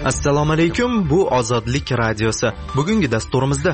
Assalomu alaykum, bu Ozodlik radiosi. Bugungi dasturimizda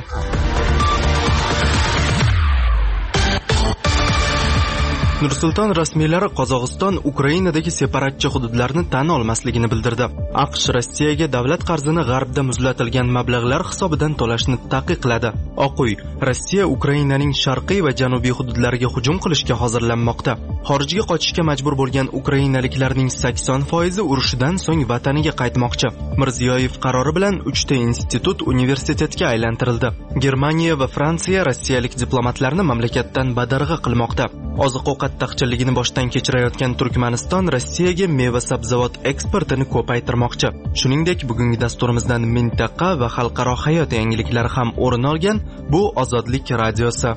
Nursulton rasmiylari Qozog'iston Ukrainadagi separatchi hududlarni tan olmasligini bildirdi. AQSh Rossiyaga davlat qarzini g'arbda muzlatilgan mablag'lar hisobidan to'lashni taqiqladi. Oq uy: Rossiya Ukrainaning sharqiy va janubiy hududlariga hujum qilishga hozirlanmoqda. Xorijga qochishga majbur bo'lgan ukrainaliklarning 80% urushidan so'ng vataniga qaytmoqchi. Mirziyoyev qarori bilan 3 ta institut universitetga aylantirildi. Germaniya va Fransiya rossiyalik diplomatlarni mamlakatdan badarg'a qilmoqda. Oziq-ovqat taqchilligini boshdan kechirayotgan Turkmaniston Rossiyaga meva-sabzavot eksportini ko'paytirmoqchi. Shuningdek, bugungi dasturimizdan mintaqa va xalqaro hayot yangiliklari ham o'rin olgan. Bu Ozodlik radiosi.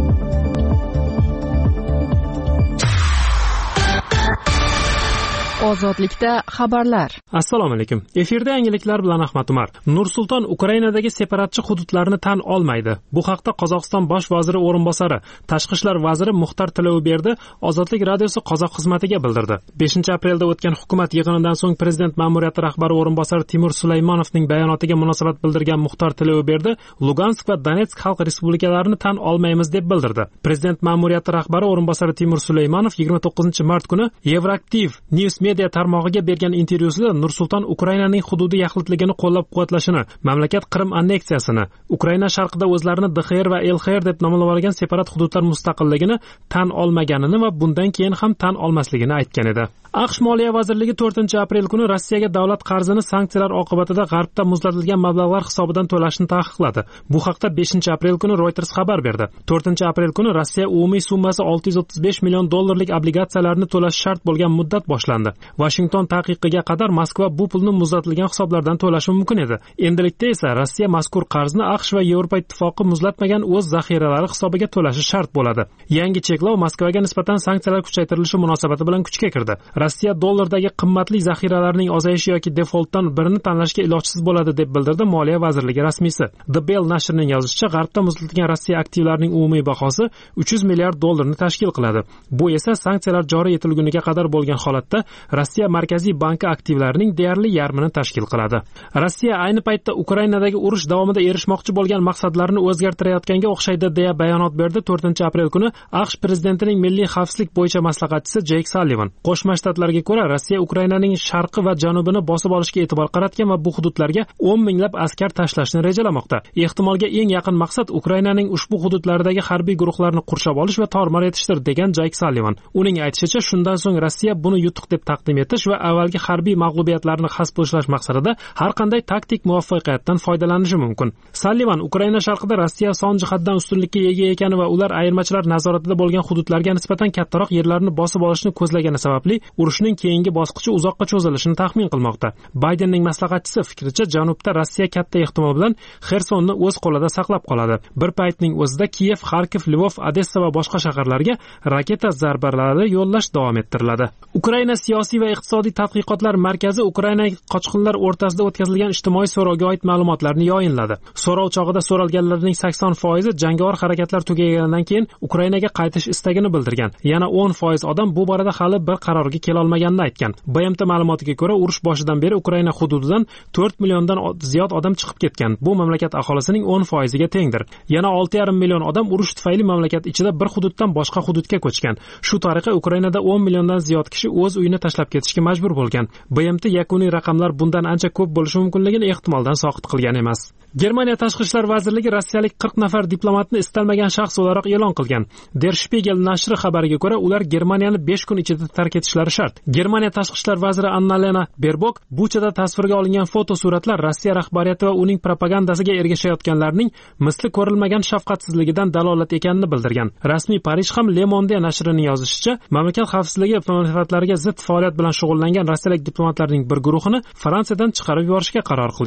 Ozodlikda xabarlar. Assalomu alaykum. Efirda yangiliklar bilan Ahmad Umar. Nursulton Ukrainadagi separatchi hududlarni tan olmaydi. Bu haqda Qozog'iston bosh vaziri o'rinbosari, tashqi ishlar vaziri Muxtor Tilovberdi Ozodlik radiosi qozoq xizmatiga bildirdi. 5-aprelda o'tgan hukumat yig'inidan so'ng prezident ma'muriyati rahbari o'rinbosari Timur Sulaymonovning bayonotiga munosabat bildirgan Muxtor Tilovberdi Lugansk va Donetsk xalq respublikalarini tan olmaymiz deb bildirdi. Prezident ma'muriyati rahbari o'rinbosari Timur Sulaymonov 29-mart kuni Evraktiv News media tarmog'iga bergan intervyusida Nursulton Ukrainaning hududiy yaxlitligini qo'llab-quvvatlashini, mamlakat Qrim anneksiyasini, Ukraina sharqida o'zlarini DXR va LXR deb nomlab olgan separat hududlar mustaqilligini tan olmaganini va bundan keyin ham tan olmasligini aytgan edi. AQSh Moliya vazirligi 4-aprel kuni Rossiyaga davlat qarzini sanksiyalar oqibatida g'arbda muzlatilgan mablag'lar hisobidan to'lashni taqiqladi. Bu haqda 5-aprel kuni Reuters xabar berdi. 4-aprel kuni Rossiya umumiy summasi $635 million obligatsiyalarni to'lash shart bo'lgan muddat boshlandi. Washington taqiqiga qadar Moskva bu pulni muzlatilgan hisoblardan to'lashi mumkin edi. Endilikda esa Rossiya mazkur qarzni AQSh va Yevropa ittifoqi muzlatmagan o'z zaxiralari hisobiga to'lashi shart bo'ladi. Yangi cheklov Moskvaga nisbatan sanksiyalar kuchaytirilishi munosabati bilan kuchga kirdi. Rossiya dollardagi qimmatli zaxiralarining ozayishi yoki defoltdan birini tanlashga ilojsiz bo'ladi deb bildirdi Moliya vazirligi rasmiysi. The Bell nashrining yozishicha, g'arbda muzlatilgan Rossiya aktivlarining umumiy bahosi $300 milliard tashkil qiladi. Bu esa sanksiyalar joriy etilguniga qadar bo'lgan holatda Rossiya Markaziy banki aktivlarining deyarli yarmini tashkil qiladi. Rossiya ayni paytda Ukrainadagi urush davomida erishmoqchi bo'lgan maqsadlarini o'zgartirayotganga o'xshaydi deya bayonot berdi 4-aprel kuni AQSh prezidentining milliy xavfsizlik bo'yicha maslahatchisi Jeyk Sallivan. Qo'shma Shtatlarga ko'ra, Rossiya Ukrainaning sharqi va janubini bosib olishga e'tibor qaratgan va bu hududlarga 10 minglab askar tashlashni rejalamoqda. Ehtimolga eng yaqin maqsad Ukrainaning ushbu hududlaridagi harbiy guruhlarni qurshab olish va tor-mor etishdir degan Jeyk Sallivan. Uning aytishicha, shundan so'ng Rossiya buni yutuq deb taqdim etish va avvalgi harbiy mag'lubiyatlarni hasb qilish maqsadida har qanday taktik muvaffaqiyatdan foydalanishi mumkin. Sallivan Ukraina sharqida Rossiya son jihatdan ustunlikka ega ekani va ular ayirmachilar nazoratida bo'lgan hududlarga nisbatan kattaroq yerlarni bosib olishni ko'zlagani sababli urushning keyingi bosqichi uzoqqa cho'zilishini taxmin qilmoqda. Baydenning maslahatchisi fikricha, janubda Rossiya katta ehtimol bilan Xersonni o'z qo'lida saqlab qoladi. Bir paytning o'zida Kiyev, Xarkov, Lvov, Odessa va boshqa shaharlarga raketa zarbalari yo'llash davom ettiriladi. Ukraina siyosiy va iqtisodiy tadqiqotlar markazi Ukraina qochqinlar o'rtasida o'tkazilgan ijtimoiy so'rovga oid ma'lumotlarni yayinladi. So'rov chog'ida so'ralganlarning 80% jangovar harakatlar tugaganidan keyin Ukrainaga qaytish istagini bildirgan. Yana 10% odam bu borada hali bir qarorga kela olmaganini aytgan. BMT ma'lumotiga ko'ra, urush boshidan beri Ukraina hududidan 4 milliondan ziyod odam chiqib ketgan. Bu mamlakat aholisining 10%ga tengdir. Yana 6,5 million odam urush tufayli mamlakat ichida bir hududdan boshqa hududga ko'chgan. Shu tariqa Ukrainada 10 milliondan ziyod kishi o'z uyini tashlab ketishga majbur bo'lgan. BMT yakuniy raqamlar bundan ancha ko'p bo'lishi mumkinligini ehtimoldan soqit qilgan emas. Germaniya tashqi ishlar vazirligi rossiyalik 40 nafar diplomatni istalmagan shaxs o'laroq e'lon qilgan. Der Spiegel nashri xabariga ko'ra, ular Germaniyani 5 kun ichida tark etishlari shart. Germaniya tashqi ishlar vaziri Annalena Baerbock Buchada tasvirga olingan fotosuratlar Rossiya rahbariyati va uning propagandasiga ergashayotganlarning misli ko'rilmagan shafqatsizligidan dalolat ekanini bildirgan. Rasmiy Parij ham Le Monde nashrining yozishicha, mamlakat xavfsizligi manfaatlariga zid faoliyat bilan shug'ullangan rossiyalik diplomatlarning bir guruhini Fransiyadan chiqarib yuborishga qaror qilgan.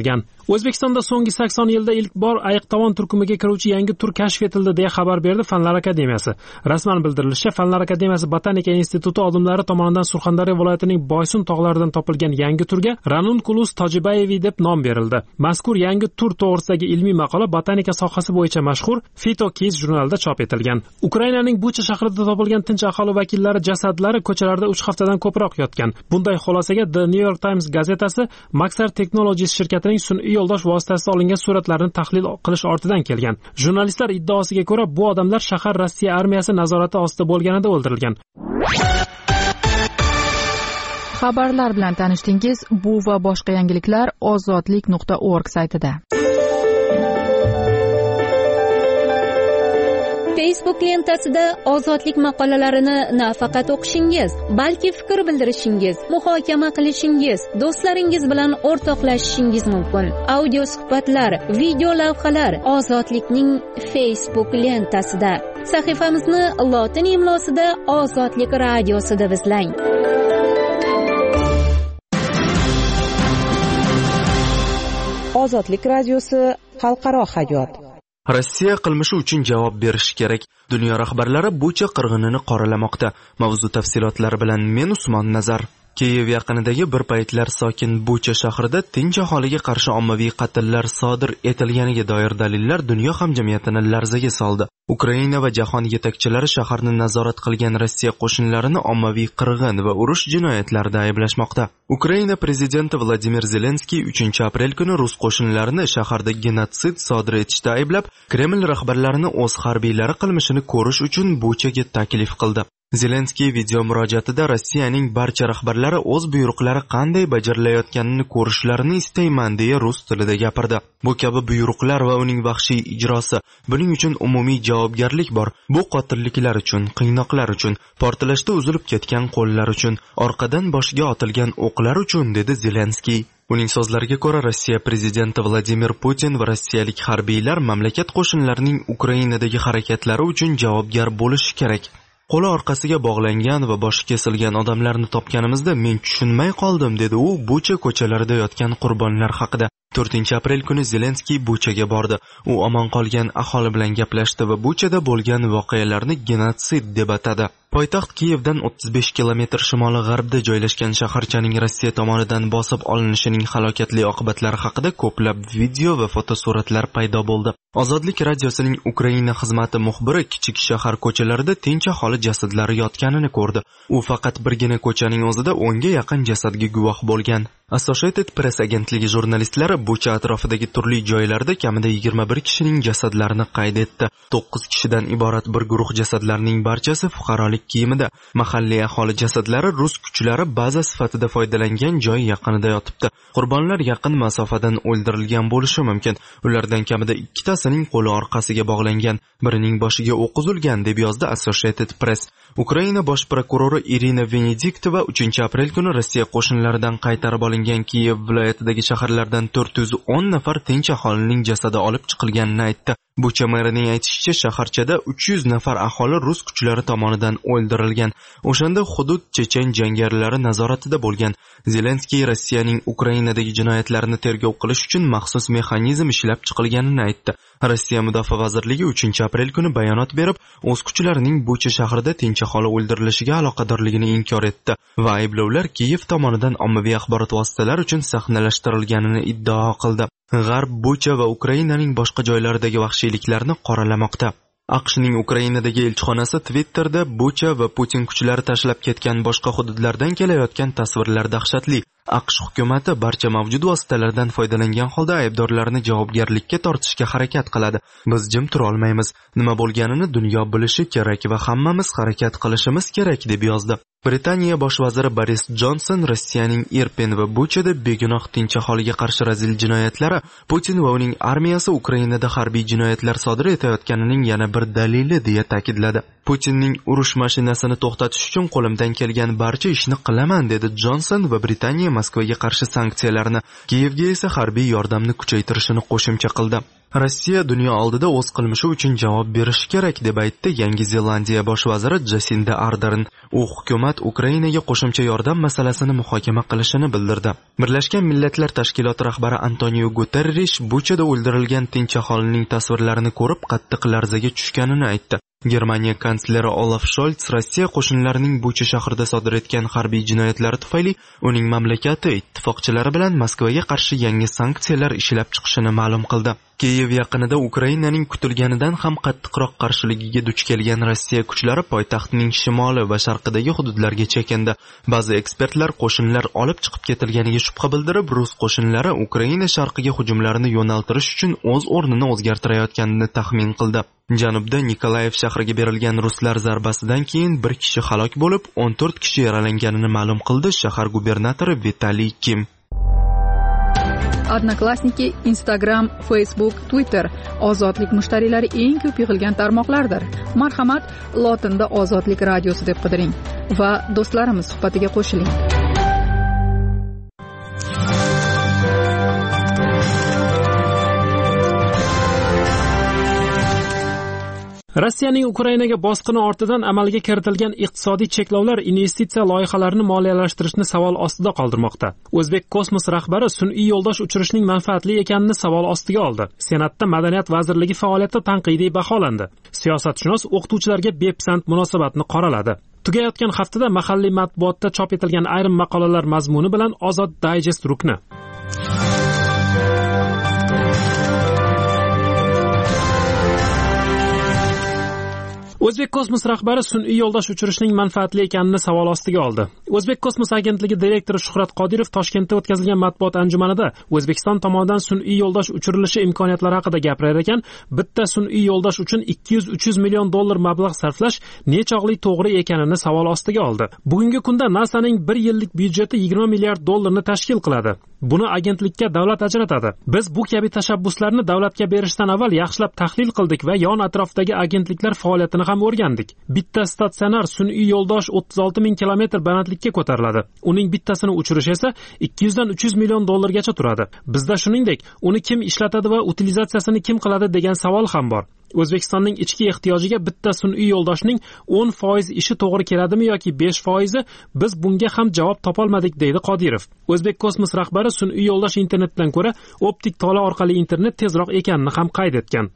O'zbekistonda so'nggi 80 yilda ilk bor ayiqtovon turkumiga kiruvchi yangi tur kashf etildi deya xabar berdi Fanlar akademiyasi. Rasman bildirilishicha, Fanlar akademiyasi Botanika instituti olimlari tomonidan Surxondaryo viloyatining Boysun tog'laridan topilgan yangi turga Ranunculus tojibayevi deb nom berildi. Mazkur yangi tur to'g'risidagi ilmiy maqola botanika sohasi bo'yicha mashhur Phytokids jurnalida chop etilgan. Ukrainaning Bucha shahrida topilgan tinch aholi vakillari jasadlari ko'chalarda 3 haftadan ko'proq yotgan. Bunday xulosaga The New York Times gazetasi Maxar Technologies shirkatining sun'iy yo'ldosh vositasida olingan suratlarni tahlil qilish ortidan kelgan. Jurnalistlar iddaosiga ko'ra, bu odamlar shahar Rossiya armiyasi nazorati ostida bo'lganida o'ldirilgan. Xabarlar bilan tanishdingiz. Bu va boshqa yangiliklar ozodlik.org saytida. Facebook lentasida ozodlik maqolalarini nafaqat o'qishingiz, balki fikr bildirishingiz, muhokama qilishingiz, do'stlaringiz bilan o'rtoqlashishingiz mumkin. Audio suhbatlar, video lavhalar ozodlikning Facebook lentasida. Sahifamizni lotin imlosida Ozodlik radiosi deb izlang. Ozodlik radiosi xalqaro hayot. Rossiya qilmishi uchun javob berishi kerak. Dunyo rahbarlari Bucha qirg'inini qoralamoqda. Mavzu tafsilotlari bilan men Usmon Nazar. Kiyev yaqinidagi bir paytlar sokin Bucha shahrida tinch aholiga qarshi ommaviy qatllar sodir etilganiga doir dalillar dunyo hamjamiyatini larzaga soldi. Ukraina va jahon yetakchilari shaharni nazorat qilgan Rossiya qo'shinlarini ommaviy qirg'in va urush jinoyatlarida ayblashmoqda. Ukraina prezidenti Vladimir Zelenskiy 3-aprel kuni rus qo'shinlarini shaharda genotsid sodir etishda ayblab, Kreml rahbarlarini o'z harbiylari qilmishini ko'rish uchun Buchaga taklif qildi. Zelenskiy video murojaatida Rossiyaning barcha rahbarlari o'z buyruqlari qanday bajarilayotganini ko'rishlarini istayman deya rus tilida gapirdi. Bu kabi buyruqlar va uning vahshiy ijrosi, buning uchun umumiy javobgarlik bor. Bu qotilliklar uchun, qiynoqlar uchun, portlashda uzilib ketgan qo'llar uchun, orqadan boshiga otilgan o'qlar uchun, dedi Zelenskiy. Uning so'zlariga ko'ra, Rossiya prezidenti Vladimir Putin va rossiyalik harbiylar mamlakat qo'shinlarining Ukrainadagi harakatlari uchun javobgar bo'lishi kerak. Qo'li orqasiga bog'langan va boshi kesilgan odamlarni topganimizda men tushunmay qoldim, dedi u Bucha ko'chalarida yotgan qurbonlar haqida. 4-aprel kuni Zelenskiy Buchaga bordi. U omon qolgan aholi bilan gaplashdi va Buchada bo'lgan voqealarni genotsid deb atadi. Poytaxt Kiyevdan 35 kilometr shimoli-g'arbda joylashgan shaharchaning Rossiya tomonidan bosib olinishining halokatli oqibatlari haqida ko'plab video va fotosuratlar paydo bo'ldi. Ozodlik radiosining Ukraina xizmati muxbiri kichik shahar ko'chalarida tinch aholi jasadlari yotganini ko'rdi. U faqat birgina ko'chaning o'zida 10 ga yaqin jasadga guvoh bo'lgan. Associated Press agentligi jurnalistlari Bucha atrofidagi turli joylarda kamida 21 kishining jasadlarini qayd etdi. 9 kishidan iborat bir guruh jasadlarning barchasi fuqarolik kiyimida. Mahalliy aholi jasadlari rus kuchlari baza sifatida foydalangan joy yaqinida yotibdi. Qurbonlar yaqin masofadan o'ldirilgan bo'lishi mumkin. Ulardan kamida 2 tasining qo'li orqasiga bog'langan, birining boshiga o'q uzilgan, deb yozdi Associated Press. Ukraina bosh prokurori Irina Venediktova 3-aprel kuni Rossiya qo'shinlaridan qaytarib olingan Kiyev viloyatidagi shaharlardan 410 nafar tinch aholining jasadi olib chiqilganini aytdi. Bucha merining aytishicha, shaharchada 300 nafar aholi rus kuchlari tomonidan o'ldirilgan. O'shanda hudud chechen jangarilari nazoratida bo'lgan. Zelenskiy Rossiyaning Ukrainadagi jinoyatlarini tergov qilish uchun maxsus mexanizm ishlab chiqilganini aytdi. Rossiya Mudofaa vazirligi 3-aprel kuni bayonot berib, o'z kuchlarining Bucha shahrida tinch aholi o'ldirilishiga aloqadorligini inkor etdi va ayblovlar Kiyev tomonidan ommaviy axborot vositalari uchun sahnalashtirilganini iddao qildi. G'arb Bucha va Ukrainaning boshqa joylaridagi vahshiyliklarni qoralamoqda. AQShning Ukrainadagi elchixonasi Twitterda Bucha va Putin kuchlari tashlab ketgan boshqa hududlardan kelayotgan tasvirlar dahshatli. AQSh hukumatı barcha mavjud vositalardan foydalangan holda aybdorlarni javobgarlikka tortishga harakat qiladi. Biz jim tura olmaymiz. Nima bo'lganini dunyo bilishi kerak va hammamiz harakat qilishimiz kerak, deb yozdi. Britaniya bosh vaziri Boris Johnson Rossiyaning Irpin va Buchada begunoh tinch aholiga qarshi razil jinoyatlari Putin va uning armiyasi Ukrainada harbiy jinoyatlar sodir etayotganining yana bir dalili deya ta'kidladi. Putinning urush mashinasini to'xtatish uchun qo'limdan kelgan barcha ishni qilaman, dedi Johnson va Britaniya Moskvaga qarshi sanksiyalarni, Kiyevga esa harbiy yordamni kuchaytirishini qo'shimcha qildi. Rossiya dunyo oldida o'z qilmishi uchun javob berishi kerak deb aytdi Yangi Zelandiya bosh vaziri Jasinda Ardern. U hukumat Ukrainaga qo'shimcha yordam masalasini muhokama qilishini bildirdi. Birlashgan Millatlar Tashkiloti rahbari Antonio Guterrish Buchada o'ldirilgan tinch aholining tasvirlarini ko'rib qattiq larzaga tushganini aytdi. Germaniya kansleri Olaf Scholz Rossiya qo'shinlarining Bucha shahrida sodir etgan harbiy jinoyatlari tufayli uning mamlakati ittifoqchilari bilan Moskvaga qarshi yangi sanksiyalar ishlab chiqishini ma'lum qildi. Kiyev yaqinida Ukrainaning kutilganidan ham qattiqroq qarshiligiga duch kelgan Rossiya kuchlari poytaxtning shimoli va sharqidagi hududlarga chekindi. Ba'zi ekspertlar qo'shinlar olib chiqib ketilganiga shubha bildirib, rus qo'shinlari Ukraina sharqiga hujumlarini yo'naltirish uchun o'z o'rnini o'zgartirayotganini taxmin qildi. Janubda Nikolayev shahriga berilgan ruslar zarbasidan keyin bir kishi halok bo'lib, 14 kishi yaralanganini ma'lum qildi shahar gubernatori Vitaliy Kim. Odnoklassniki, Instagram, Facebook, Twitter ozodlik mushtariylari eng ko'p yig'ilgan tarmoqlardir. Marhamat, lotinda ozodlik radiosi deb qidiring va do'stlarimiz suhbatiga qo'shiling. Rossiyaning Ukrainaga bosqini ortidan amalga kiritilgan iqtisodiy cheklovlar investitsiya loyihalarini moliyalashtirishni savol ostida qoldirmoqda. O'zbek kosmos rahbari sun'iy yo'ldosh uchirishning manfaatli ekanini savol ostiga oldi. Senatda Madaniyat vazirligi faoliyati tanqidiy baholandi. Siyosatshunos o'qituvchilarga bepisand munosabatni qoraladi. Tugayotgan haftada mahalliy matbuotda chop etilgan ayrim maqolalar mazmuni bilan Ozod Digest rukni. O'zbek kosmos rahbari sun'iy yo'ldosh uchirishning manfaatli ekanini savol ostiga oldi. O'zbek kosmos agentligi direktori Shuhrat Qodirov Toshkentda o'tkazilgan matbuot anjumanida O'zbekiston tomonidan sun'iy yo'ldosh uchirilishi imkoniyatlari haqida gapirar ekan, bitta sun'iy yo'ldosh uchun 200-300 million dollar mablag' sarflash nechog'li to'g'ri ekanini savol ostiga oldi. Bugungi kunda NASAning 1 yillik byudjeti 20 milliard dollarni tashkil qiladi. Buni agentlikka davlat ajratadi. Biz bu kabi tashabbuslarni davlatga berishdan avval yaxshilab tahlil qildik va yon atrofdagi agentliklar faoliyatini ham o'rgandik. Bitta statsionar sun'iy yo'ldosh 36 ming kilometr balandlikka ko'tariladi. Uning bittasini uchirish esa 200 dan 300 million dollargacha turadi. Bizda shuningdek, uni kim ishlatadi va utilizatsiyasini kim qiladi degan savol ham bor. O'zbekistonning ichki ehtiyojiga bitta sun'iy yo'ldoshning 10% ishi to'g'ri keladimi yoki 5%? Biz bunga ham javob topolmadik, deydi Qodirov. O'zbek kosmos rahbari sun'iy yo'ldosh internetdan ko'ra optik tola orqali internet tezroq ekanini ham qayd etgan.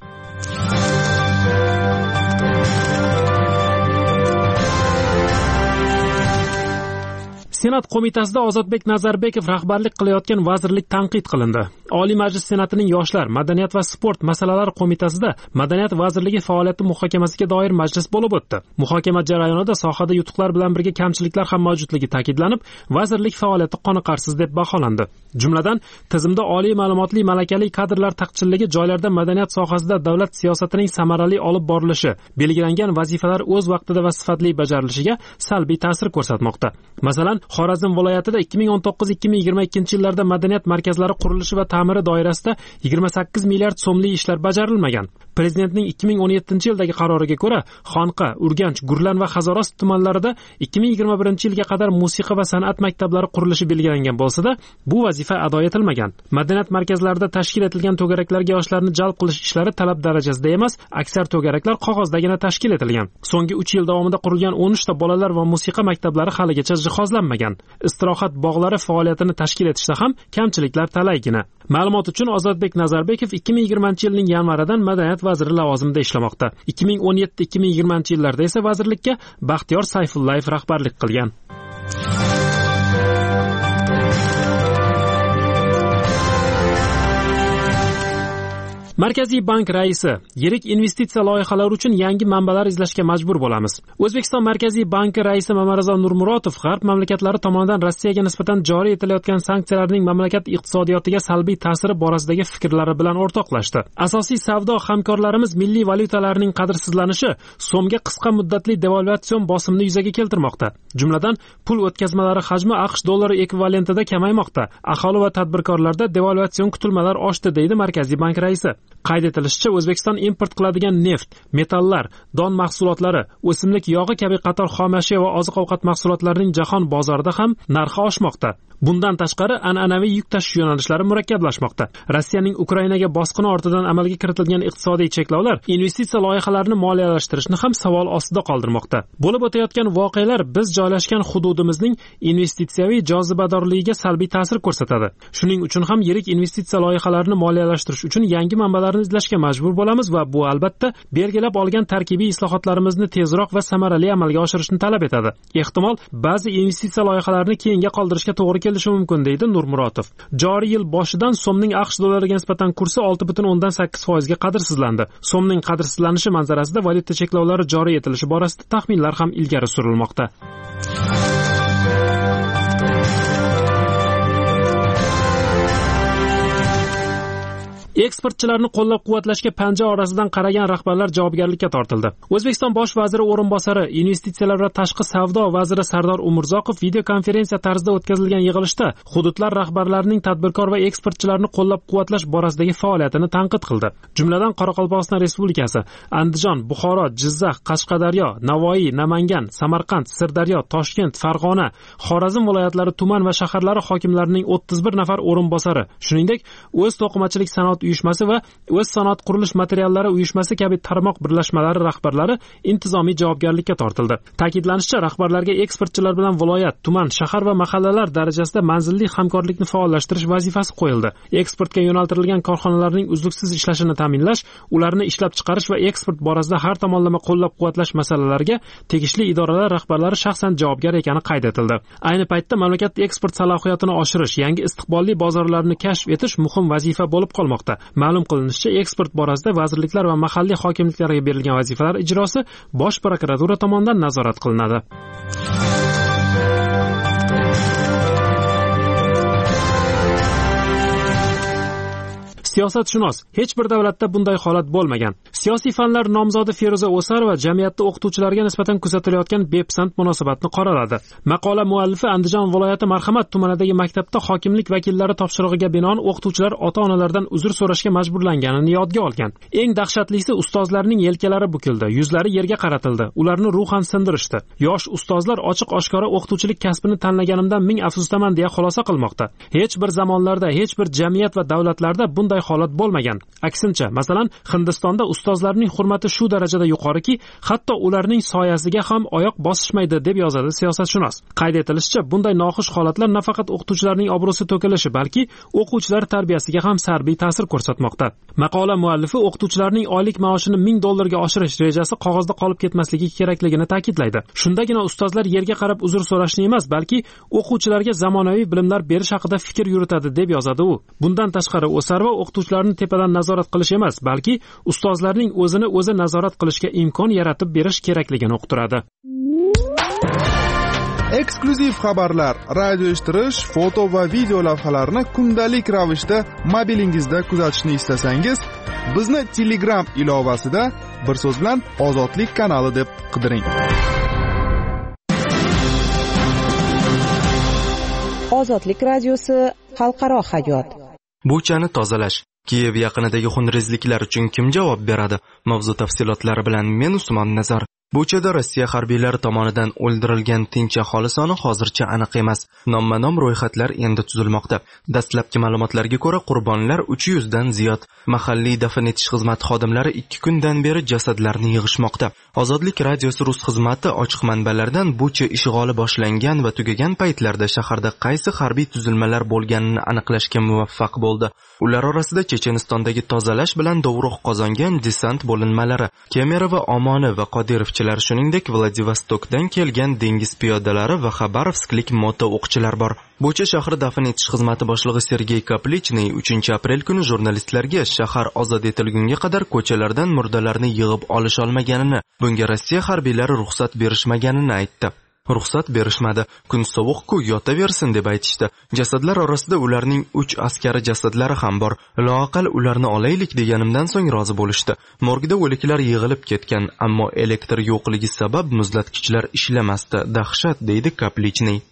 Senat qo'mitasida Ozodbek Nazarbekov rahbarlik qilayotgan vazirlik tanqid qilindi. Oliy Majlis Senatining Yoshlar, Madaniyat va sport masalalari qo'mitasida Madaniyat vazirligi faoliyati muhokamasiga doir majlis bo'lib o'tdi. Muhokama jarayonida sohada yutuqlar bilan birga kamchiliklar ham mavjudligi ta'kidlanib, vazirlik faoliyati qoniqarsiz deb baholandi. Jumladan, tizimda oliy ma'lumotli malakali kadrlar taqchilligi, joylarda madaniyat sohasida davlat siyosatining samarali olib borilishi, belgilangan vazifalar o'z vaqtida va sifatli bajarilishiga salbiy ta'sir ko'rsatmoqda. Masalan, Xorazm viloyatida 2019-2022 yillarda madaniyat markazlari qurilishi va ta'miri doirasida 28 milliard so'mlik ishlar bajarilmagan. Prezidentning 2017-yildagi qaroriga ko'ra, Xonqa, Urganch, Gurlan va Hazorast tumanlarida 2021-yilga qadar musiqa va san'at maktablari qurilishi belgilangan bo'lsa-da, bu vazifa ado etilmagan. Madaniyat markazlarida tashkil etilgan to'garaklarga yoshlarni jalb qilish ishlari talab darajasida emas, aksar to'garaklar qog'ozdagina tashkil etilgan. So'nggi 3 yil davomida qurilgan 13 ta bolalar va musiqa maktablari haligacha jihozlanmagan. Istirohat bog'lari faoliyatini tashkil etishda ham kamchiliklar talaygina. Ma'lumot uchun Ozodbek Nazarbekov 2020-yilning yanvaridan madaniyat vaziri lavozimida ishlamoqda. 2017-2020 yillarda esa vazirlikka Baxtiyor Sayfullayev rahbarlik qilgan. Markaziy bank raisi: yirik investitsiya loyihalari uchun yangi manbalar izlashga majbur bo'lamiz. O'zbekiston Markaziy banki raisi Mamarizo Nurmuratov g'arb mamlakatlari tomonidan Rossiyaga nisbatan joriy etilayotgan sanksiyalarning mamlakat iqtisodiyotiga salbiy ta'siri borasidagi fikrlari bilan o'rtoqlashdi. Asosiy savdo hamkorlarimiz milliy valyutalarining qadrsizlanishi so'mga qisqa muddatli devalvatsiyon bosimini yuzaga keltirmoqda. Jumladan, pul o'tkazmalari hajmi AQSh dollari ekvivalentida kamaymoqda. Aholi va tadbirkorlarda devalvatsion kutilmalar oshdi, deydi Markaziy bank raisi. Qayd etilishicha, O'zbekiston import qiladigan neft, metallar, don mahsulotlari, o'simlik yog'i kabi qator xomashyo va oziq-ovqat mahsulotlarining jahon bozorida ham narxi oshmoqda. Bundan tashqari, an'anaviy yuk tashish yo'nalishlari murakkablashmoqda. Rossiyaning Ukrainaga bosqini ortidan amalga kiritilgan iqtisodiy cheklovlar investitsiya loyihalarini moliyalashtirishni ham savol ostida qoldirmoqda. Bo'lib o'tayotgan voqealar biz joylashgan hududimizning investitsiyaviy jozibadorligiga salbiy ta'sir ko'rsatadi. Shuning uchun ham yirik investitsiya loyihalarini moliyalashtirish uchun yangi manbalarni izlashga majbur bo'lamiz va bu albatta belgilab olgan tarkibiy islohotlarimizni tezroq va samarali amalga oshirishni talab etadi. Ehtimol ba'zi investitsiya loyihalarini keyinga qoldirishga to'g'ri kelishi mumkin, deydi Nurmuratov. Joriy yil boshidan so'mning AQSh dollariga nisbatan kursi 6.8% ga qadrsizlandi. So'mning qadrsizlanishi manzarasida valyuta cheklovlari joriy etilishi borasida taxminlar ham ilgari surilmoqda. Eksportchilarni qo'llab-quvvatlashga panja orasidan qaragan rahbarlar javobgarlikka tortildi. O'zbekiston bosh vaziri o'rinbosari, investitsiyalar va tashqi savdo vaziri Sardor Umurzoqov video konferensiya tarzida o'tkazilgan yig'ilishda hududlar rahbarlarining tadbirkor va eksportchilarni qo'llab-quvvatlash borasidagi faoliyatini tanqid qildi. Jumladan Qoraqalpog'iston Respublikasi, Andijon, Buxoro, Jizzax, Qashqadaryo, Navoiy, Namangan, Samarqand, Sirdaryo, Toshkent, Farg'ona, Xorazm viloyatlari tuman va shaharlari hokimlarining 31 nafar o'rinbosari, shuningdek, o'z to'qimachilik sanoat uyushmasi va o'z sanoat qurilish materiallari uyushmasi kabi tarmoq birlashmalari rahbarlari intizomiy javobgarlikka tortildi. Ta'kidlanishicha, rahbarlarga eksportchilar bilan viloyat, tuman, shahar va mahallalar darajasida manzilli hamkorlikni faollashtirish vazifasi qo'yildi. Eksportga yo'naltirilgan korxonalarning uzluksiz ishlashini ta'minlash, ularni ishlab chiqarish va eksport borasida har tomonlama qo'llab-quvvatlash masalalariga tegishli idoralar rahbarlari shaxsan javobgar ekani qayd etildi. Ayni paytda mamlakat eksport salohiyatini oshirish, yangi istiqbolli bozorlarni kashf etish muhim vazifa bo'lib qolmoqda. Ma'lum qilinishicha, eksport borasida vazirliklar va mahalliy hokimliklarga berilgan vazifalar ijrosi Bosh prokuratura tomonidan nazorat qilinadi. Siyosatshunos: hech bir davlatda bunday holat bo'lmagan. Siyosiy fanlar nomzodi Feruza O'sarova jamiyatda o'qituvchilarga nisbatan kuzatilayotgan bepisand munosabatni qoraladi. Maqola muallifi Andijon viloyati Marhamat tumanidagi maktabda hokimlik vakillari topshirig'iga binoan o'qituvchilar ota-onalardan uzr so'rashga majburlanganini yodga olgan. Eng dahshatlisi, ustozlarning yelkalari bukildi, yuzlari yerga qaratildi, ularni ruhan sindirishdi. Yosh ustozlar ochiq-oshkora o'qituvchilik kasbini tanlaganimdan ming afsusdaman deya xulosa qilmoqda. Hech bir zamonlarda, hech bir jamiyat va davlatlarda bunday holat bo'lmagan. Aksincha, masalan, Hindistonda ustozlarning hurmati shu darajada yuqoriki, hatto ularning soyasiga ham oyoq bosishmaydi, deb yozadi siyosatshunos. Qayd etilishicha, bunday noxush holatlar nafaqat o'qituvchilarning obro'si to'kilishi, balki o'quvchilar tarbiyasiga ham salbiy ta'sir ko'rsatmoqda. Maqola muallifi o'qituvchilarning oylik maoshini $1000 ga oshirish rejasi qog'ozda qolib ketmasligi kerakligini ta'kidlaydi. Shundagina ustozlar yerga qarab uzr so'rashni emas, balki o'quvchilarga zamonaviy bilimlar berish haqida fikr yuritadi, deb yozadi u. Bundan tashqari, O'sarova o'qituvchilarni tepadan nazorat qilish emas, balki ustozlarning o'zini o'zi nazorat qilishga imkon yaratib berish kerakligini uqtiradi. Eksklyuziv xabarlar, radio eshittirish, foto va video lavhalarni kundalik ravishda mobilingizda kuzatishni istasangiz, bizni Telegram ilovasida bir so'z bilan Ozodlik kanali deb qidiring. Ozodlik radiosi xalqaro hayot. Buchani tozalash. Kiyev yaqinidagi xunrezliklar uchun kim javob beradi? Mavzu tafsilotlari bilan men Usmon Nazar. Buchada Rossiya harbiylari tomonidan o'ldirilgan tinch aholi soni hozircha aniq emas. Nomma-nom ro'yxatlar endi tuzilmoqda. Dastlabki ma'lumotlarga ko'ra, qurbonlar 300 dan ziyod. Mahalliy dafn etish xizmati xodimlari 2 kundan beri jasadlarni yig'ishmoqda. Ozodlik radiosi rus xizmati ochiq manbalardan Bucha ishg'oli boshlangan va tugagan paytlarda shaharda qaysi harbiy tuzilmalar bo'lganini aniqlashga muvaffaq bo'ldi. Ular orasida Chechenistondagi tozalash bilan dovruq qozongan desant bo'linmalari, Kemerovo, Omoni va Qodirov, shuningdek Vladivostokdan kelgan dengiz piyodalari va Xabarovsklik moto o'qchilar bor. Bucha shahri dafn etish xizmati boshlig'i Sergey Kaplichniy 3-aprel kuni jurnalistlarga shahar ozod etilgunga qadar ko'chalardan murdalarni yig'ib olish olmaganini, bunga Rossiya harbiylari ruxsat berishmaganini aytdi. Ruxsat berishmadi. Kun sovuq-ku, yotaversin deb aytishdi. Jasadlar orasida ularning 3 askari jasadlari ham bor. Loaqal ularni olaylik deganimdan so'ng rozi bo'lishdi. Morgda o'liklar yig'ilib ketgan, ammo elektr yo'qligi sabab muzlatgichlar ishlamasdi. Dahshat, deydi Kaplichniy.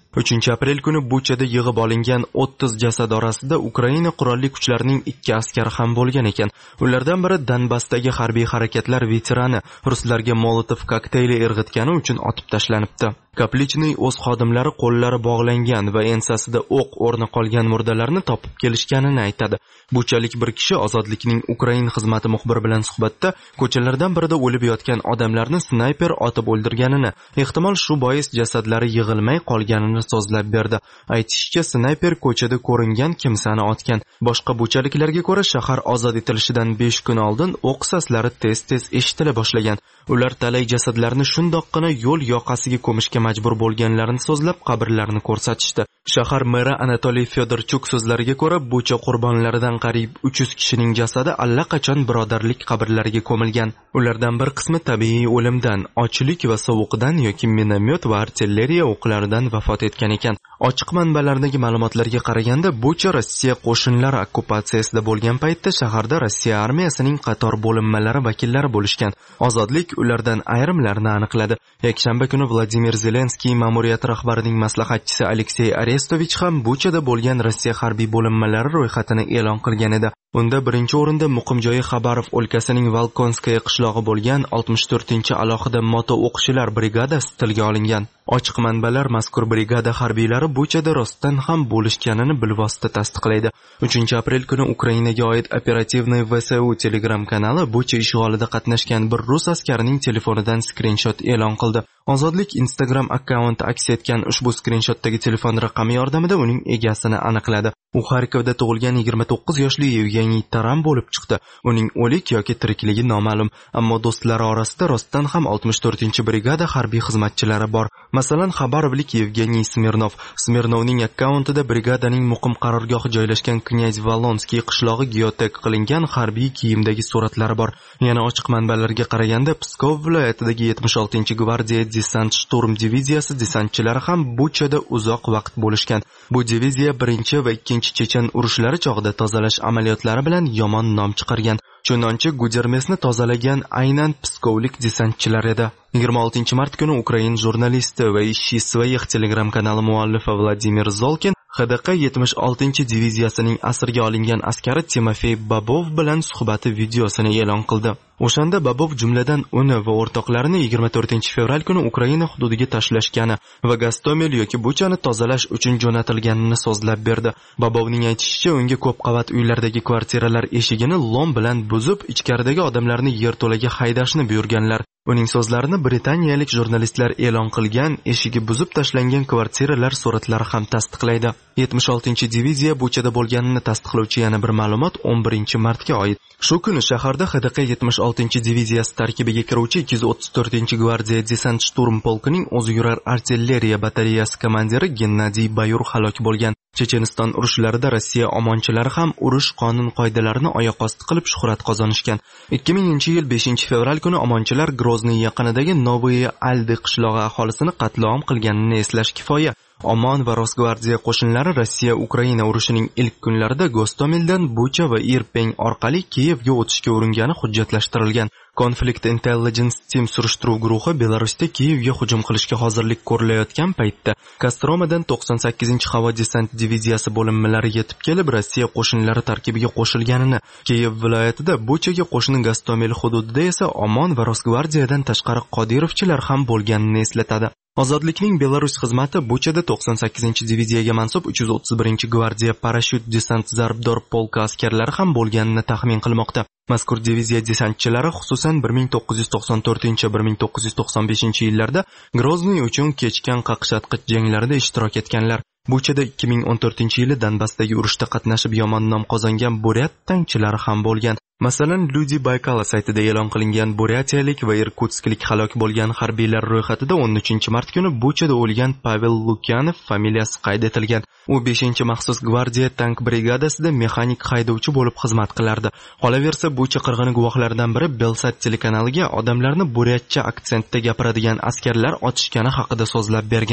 3 aprel kuni Buchada yig'ib olingan 30 jasad orasida Ukraina qurolli kuchlarining 2 askari ham bo'lgan ekan. Ulardan biri Donbassdagi harbiy harakatlar veterani ruslarga Molotov kokteyli irg'itgani uchun otib tashlanibdi. Kaplichniy o'z xodimlari qo'llari bog'langan va ensasida o'q o'rni qolgan murdalarni topib kelishganini aytadi. Buchalik bir kishi Ozodlikning Ukrain xizmati muxbiri bilan suhbatda ko'chalardan birida o'lib yotgan odamlarni snayper otib o'ldirganini, ehtimol shu bois jasadlari yig'ilmay qolganini so'zlab berdi. Aytishicha, snayper ko'chada ko'ringan kimsani otgan. Boshqa buchaliklarga ko'ra, shahar ozod etilishidan 5 kun oldin o'q saslari tez-tez eshitila boshlagan. Ular talay jasadlarni shundoqqina yo'l yoqasiga ko'mishga majbur bo'lganlarini so'zlab, qabrlarni ko'rsatishdi. Shahar meri Anatoliy Fedorchuk so'zlariga ko'ra, Bucha qurbonlaridan qariyb 300 kishining jasadi allaqachon birodarlik qabrlariga ko'milgan. Ulardan bir qismi tabiiy o'limdan, ochlik va sovuqdan yoki minomyot va artilleriya o'qlaridan vafot etgan ekan. Ochiq manbalardagi ma'lumotlarga qaraganda, Bucha Rossiya qo'shinlari okkupatsiyasida bo'lgan paytda shaharda Rossiya armiyasining qator bo'linmalari vakillari bo'lishgan. Ozodlik ulardan ayrimlarini aniqladi. Yakshanba kuni Vladimir Zelenskiy ma'muriyati rahbarining maslahatchisi Aleksey Arestovich ham Buchada bo'lgan Rossiya harbiy bo'linmalari ro'yxatini e'lon qilgan edi. Unda birinchi o'rinda muqim joyi Xabarov o'lkasining Volkonskaya qishlog'i bo'lgan 64-alohida moto o'qchilar brigadasi tilga olingan. Ochiq manbalar mazkur brigada harbiylari Buchada rostdan ham bo'lishganini bilvosita tasdiqlaydi. 3 aprel kuni Ukrainaga oid operativniy VSU Telegram kanali Bucha ishg'olida qatnashgan bir rus askarining telefonidan skrinshot e'lon qildi. Ozodlik Instagram akkaunti aks etgan ushbu skrinshotdagi telefon raqami yordamida uning egasini aniqladi. U Xarkovda tug'ilgan 29 yoshli Yevgeniy Taran bo'lib chiqdi. Uning o'lik yoki tirikligi noma'lum, ammo do'stlari orasida rostdan ham 64-brigada harbiy xizmatchilari bor. Masalan, Xabarovlik Yevgeniy Smirnovning akkauntida brigadaning muqim qarorgohi joylashgan Knyaz Valonskiy qishlog'i geotek qilingan harbiy kiyimdagi suratlari bor. Yana ochiq manbalarga qaraganda, Pskov viloyatidagi 76-gvardiya desant shturm diviziyasi desantchilari ham Buchada uzoq vaqt bo'lishgan. Bu diviziya 1 va 2 Chechen urushlari chog'ida tozalash amaliyotlari bilan yomon nom chiqargan. Chunonchi Gudermesni tozalagan aynan Pskovlik desantchilar edi. 26 mart kuni Ukrain jurnalisti va Ishchi Svayix Telegram kanali muallifi Vladimir Zolkin HDQ 76-diviziyasining asirga olingan askari Timofey Babov bilan suhbati videosini e'lon qildi. O'shanda Babov jumladan uni va o'rtoqlarini 24 fevral kuni Ukraina hududiga tashlashgani va Gostomel yoki Buchani tozalash uchun jo'natilganini so'zlab berdi. Babovning aytishicha, unga ko'p qavat uylardagi kvartiralar eshigini lom bilan buzib, ichkaridagi odamlarni yerto'laga haydashni buyurganlar. Uning so'zlarini britaniyalik jurnalistlar e'lon qilgan eshigi buzib tashlangan kvartiralar suratlari ham tasdiqlaydi. 76-diviziya Buchada bo'lganini tasdiqlovchi yana bir ma'lumot 11-martga oid. Shu kuni shaharda HDQ 76-diviziyasi tarkibiga kiruvchi 234-gvardiya desant shturm polkining o'zi yurar artilleriya batareyasi komandiri Gennadiy Bayur halok bo'lgan. Checheniston urushlarida Rossiya omonchilari ham urush qonun-qoidalarini oyoq osti qilib shuhrat qozonishgan. 2000-yil 5-fevral kuni omonchilar Grozniy yaqinidagi Novoye Aldi qishlog'i aholisini qatl-om qilganini eslash kifoya. Omon va Rosgvardiya qo'shinlari Rossiya-Ukraina urushining ilk kunlarida Gostomeldan Bucha va Irpeng orqali Kiyevga o'tishga uringani hujjatlashtirilgan. Conflict Intelligence Team surishtiruv guruhi Belarusda Kiyevga hujum qilishga hozirlik ko'rilayotgan paytda Kostromadan 98-havo desant diviziyasi bo'linmalari yetib kelib, Rossiya qo'shinlari tarkibiga qo'shilganini, Kiyev viloyatida Buchaga qo'shni Gostomel hududida esa Omon va Rosgvardiyadan tashqari Qodirovchilar ham bo'lganini eslatadi. Ozodlikning Belarus xizmati Buchada 98-diviziyaga mansub 331-gvardiya parashyut desant zarbdor polka askarlari ham bo'lganini taxmin qilmoqda. Mazkur diviziya desantchilari xususan 1990-1995 yillarda Grozniy uchun kechgan qaqshatqich janglarida ishtirok etganlar. Buchada 2014-yili Donbassdagi urushda qatnashib yomon nom qozongan Buryat tankchilari ham bo'lgan. Masalan, Люди Baykala saytida e'lon qilingan buryatiyalik va irkutsklik halok bo'lgan harbiylar ro'yxatida 13-mart kuni Buchada o'lgan Pavel Lukyanov familiyasi qayd etilgan. U 5-maxsus gvardiya tank brigadasida mexanik haydovchi bo'lib xizmat qilardi. Qolaversa, Bucha qirg'ini guvohlaridan biri Belsat telekanaliga odamlarni buryatcha aksentda gapiradigan askarlar otishgani haqida so'zlab bergan.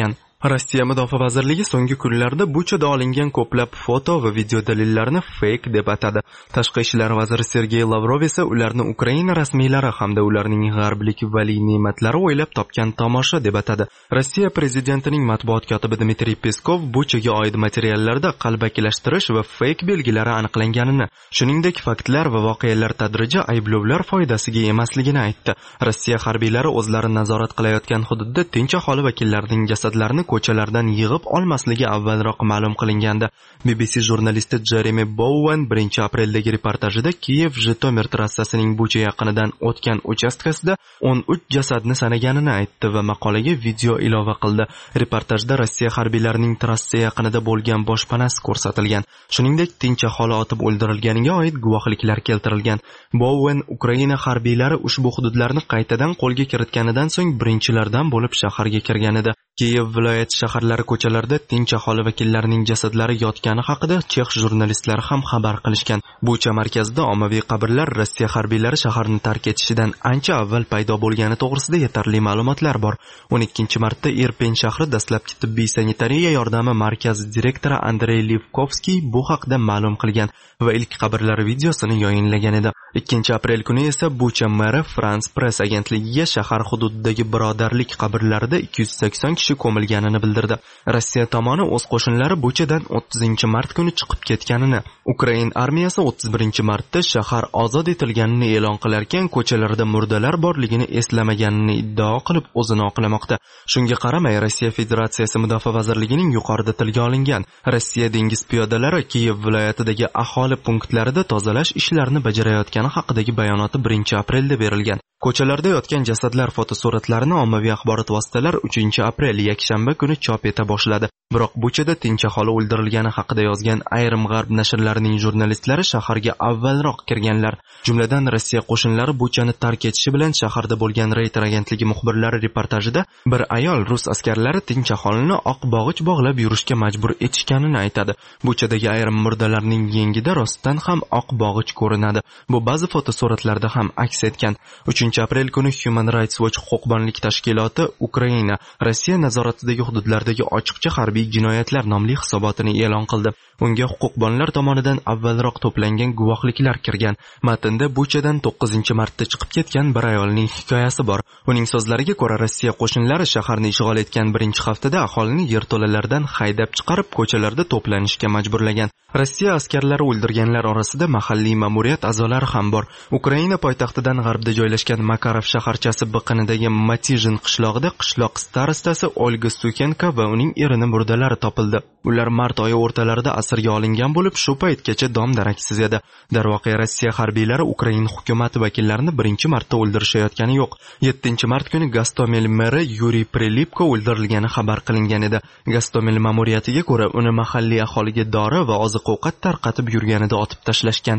Rossiya Mudofaa vazirligi so'nggi kunlarda Buchada olingan ko'plab foto va video dalillarni fake deb atadi. Tashqi ishlar vaziri Sergey Lavrov esa ularni Ukraina rasmiylari hamda ularning g'arblik valiy ne'matlari o'ylab topgan tomosha deb atadi. Rossiya prezidentining matbuot kotibi Dmitriy Peskov Buchaga oid materiallarda qalbakilashtirish va fake belgilari aniqlanganini, shuningdek faktlar va voqealar tadriji ayblovlar foydasiga emasligini aytdi. Rossiya harbiylari o'zlari nazorat qilayotgan hududda tinch aholi vakillarining jasadlarini ko'chalardan yig'ib olmasligi avvalroq ma'lum qilingandi. BBC jurnalisti Jeremy Bowen 1-apreldagi reportajida Kiyev-Jitomir trassasining Bucha yaqinidan o'tgan uchastkasida 13 jasadni sanaganini aytdi va maqolaga video ilova qildi. Reportajda Rossiya harbiylarining trassa yaqinida bo'lgan boshpanasi ko'rsatilgan. Shuningdek, tinch aholi otib o'ldirilganiga oid guvohliklar keltirilgan. Bowen Ukraina harbiylari ushbu hududlarni qaytadan qo'lga kiritganidan so'ng birinchilardan bo'lib shaharga kirgan edi. Kiyev viloyat shaharlari ko'chalarida tinch aholi vakillarining jasadlari yotgani haqida chex jurnalistlari ham xabar qilishgan. Bucha markazida ommaviy qabrlar Rossiya harbiylari shaharni tark etishidan ancha avval paydo bo'lgani to'g'risida yetarli ma'lumotlar bor. 12-martda Irpin shahri dastlabki tibbiy sanitariya yordami markazi direktori Andrey Livkovskiy bu haqda ma'lum qilgan va ilk qabrlar videosini yayinlagan edi. 2-aprel kuni esa Bucha meri France Press agentligiga shahar hududidagi birodarlik qabrlarida 280 kishi ko'milganini bildirdi. Rossiya tomoni o'z qo'shinlari Buchadan 30-mart kuni chiqib ketganini, Ukraina armiyasi 31-martda shahar ozod etilganini e'lon qilarkan, ko'chalarda murdalar borligini eslamaganini iddao qilib o'zini oqlamoqda. Shunga qaramay, Rossiya Federatsiyasi Mudofaa vazirligining yuqorida tilga olingan Rossiya dengiz piyodalari Kiyev viloyatidagi aholi punktlarida tozalash ishlarini bajarayotgani haqidagi bayonoti 1-aprelda berilgan. Ko'chalarda yotgan jasadlar fotosuratlarini ommaviy axborot vositalari 3-aprel yakshanba kuni chop eta boshladi. Biroq Buchada tinch aholi o'ldirilgani haqida yozgan ayrim g'arb nashrlarining jurnalistlari shaharga avvalroq kirganlar. Jumladan Rossiya qo'shinlari Buchani tark etishi bilan shaharda bo'lgan Reuters agentligi muxbirlari reportajida bir ayol rus askarlari tinch aholini oq bog'ich bog'lab yurishga majbur etishganini aytadi. Buchadagi ayrim murdalarning yengida rostdan ham oq bog'ich ko'rinadi. Bu ba'zi fotosuratlarda ham aks etgan. 3-aprel kuni Human Rights Watch huquqbonlik tashkiloti Ukraina Rossiya nazoratidagi hududlardagi ochiqcha harbiy jinoyatlar nomli hisobotini e'lon qildi. Unga huquqbonlar tomonidan avvalroq to'plangan guvohliklar kirgan. Matnda Buchadan 9-martda chiqib ketgan bir ayolning hikoyasi bor. Uning so'zlariga ko'ra, Rossiya qo'shinlari shaharni ishg'ol etgan birinchi haftada aholini yerto'lalardan haydab chiqarib ko'chalarda to'planishga majburlagan. Rossiya askarlari o'ldirganlar orasida mahalliy ma'muriyat a'zolari ham bor. Ukraina poytaxtidan g'arbda joylashgan Makarov shaharchasi biqinidagi Matijin qishlog'ida qishloq starostasi Olga Sukenka va uning erining murdalari topildi. Ular mart oyi o'rtalarida asirga olingan bo'lib, shu paytgacha dom-daraksiz edi. Darvoqe Rossiya harbiylari Ukraina hukumati vakillarini 1-martda o'ldirishayotgani yo'q. 7-mart kuni Gostomel meri Yuriy Prilipko o'ldirilgani xabar qilingan edi. Gostomel ma'muriyatiga ko'ra, uni mahalliy aholiga dori va oziq-ovqat tarqatib yurganida otib tashlashgan.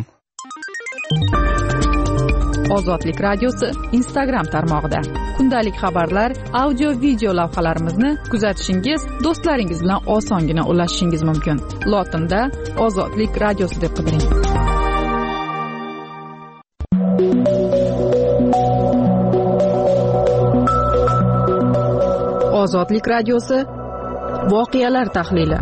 Ozodlik radiosi Instagram tarmog'ida kundalik xabarlar, audio video lavhalarimizni kuzatishingiz, do'stlaringiz bilan osongina ulashishingiz mumkin. Lotinda Ozodlik radiosi deb qidiring. Ozodlik radiosi voqealar tahlili.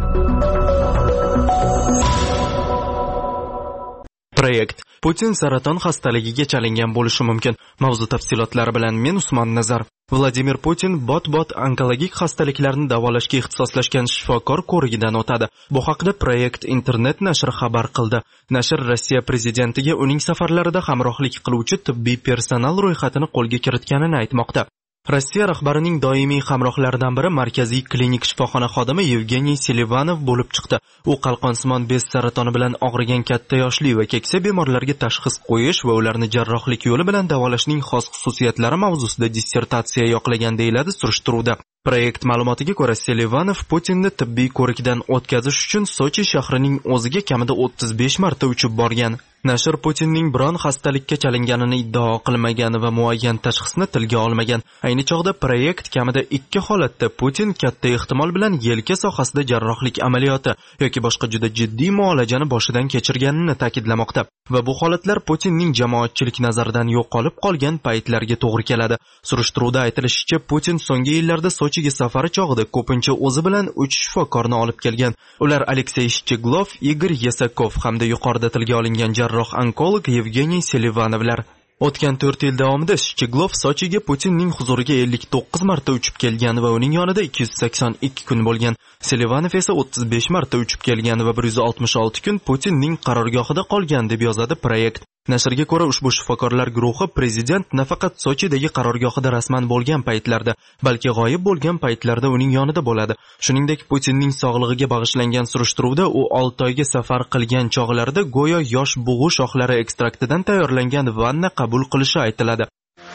Proyekt Putin saraton xastaligiga chalingan bo'lishi mumkin. Mavzu tafsilotlari bilan men Usmon Nazar. Vladimir Putin bot onkologik xastaliklarni davolashga ixtisoslashgan shifokor ko'rigidan o'tadi. Bu haqda Proyekt internet nashri xabar qildi. Nashr Rossiya prezidentiga uning safarlarida hamrohlik qiluvchi tibbiy personal ro'yxatini qo'lga kiritganini aytmoqda. Rossiya rahbarining doimiy hamrohlaridan biri markaziy klinik shifoxona xodimi Yevgeniy Selivanov bo'lib chiqdi. U qalqonsimon bez saratoni bilan og'rigan katta yoshli va keksa bemorlarga tashxis qo'yish va ularni jarrohlik yo'li bilan davolashning xos xususiyatlari mavzusida dissertatsiya yoqlagan deyiladi surishtiruvda. Proyekt ma'lumotiga ko'ra, Selivanov Putinni tibbiy ko'rikdan o'tkazish uchun Sochi shahrining o'ziga kamida 35 marta uchib borgan. Nashr Putinning biron xastalikka chalinganini iddao qilmagani va muayyan tashxisni tilga olmagan. Ayni chog'da proyekt kamida 2 holatda Putin katta ehtimol bilan yelka sohasida jarrohlik amaliyoti yoki boshqa juda jiddiy muolajani boshidan kechirganini ta'kidlamoqda. Va bu holatlar Putinning jamoatchilik nazaridan yo'qolib qolgan paytlarga to'g'ri keladi. Surishtiruvda aytilishicha, Putin so'nggi yillarda Sochiga safari chog'ida ko'pincha o'zi bilan 3 shifokorni olib kelgan. Ular Aleksey Shcheglov, Igor Yesakov hamda yuqorida tilga olingan jarroh onkolog Yevgeniy Selivanovlar. O'tgan 4 yil davomida Shcheglov Sochiga Putinning huzuriga 59 marta uchib kelgan va uning yonida 282 kun bo'lgan. Selivanov esa 35 marta uchib kelgan va 166 kun Putinning qarorgohida qolgan deb yozadi proyekt. Nashrga ko'ra, ushbu shifokorlar guruhi prezident nafaqat Sochidagi qarorgohida rasman bo'lgan paytlarda, balki g'oyib bo'lgan paytlarda uning yonida bo'ladi. Shuningdek, Putinning sog'lig'iga bag'ishlangan surishtiruvda u 6 oyga safar qilgan chog'larida go'yo yosh bug'u shoxlari ekstraktidan tayyorlangan vanna qabul qilishi aytiladi.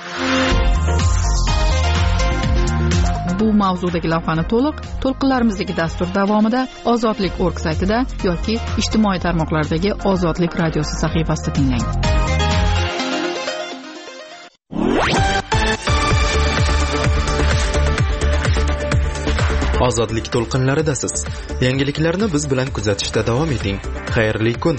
Bu mavzudagi lavhani to'lqinlarimizdagi dastur davomida Ozodlik.org saytida yoki ijtimoiy tarmoqlardagi Ozodlik radiosi sahifasida tinglang. Ozodlik to'lqinlaridasiz. Yangiliklarni biz bilan kuzatishda davom eting. Xayrli kun.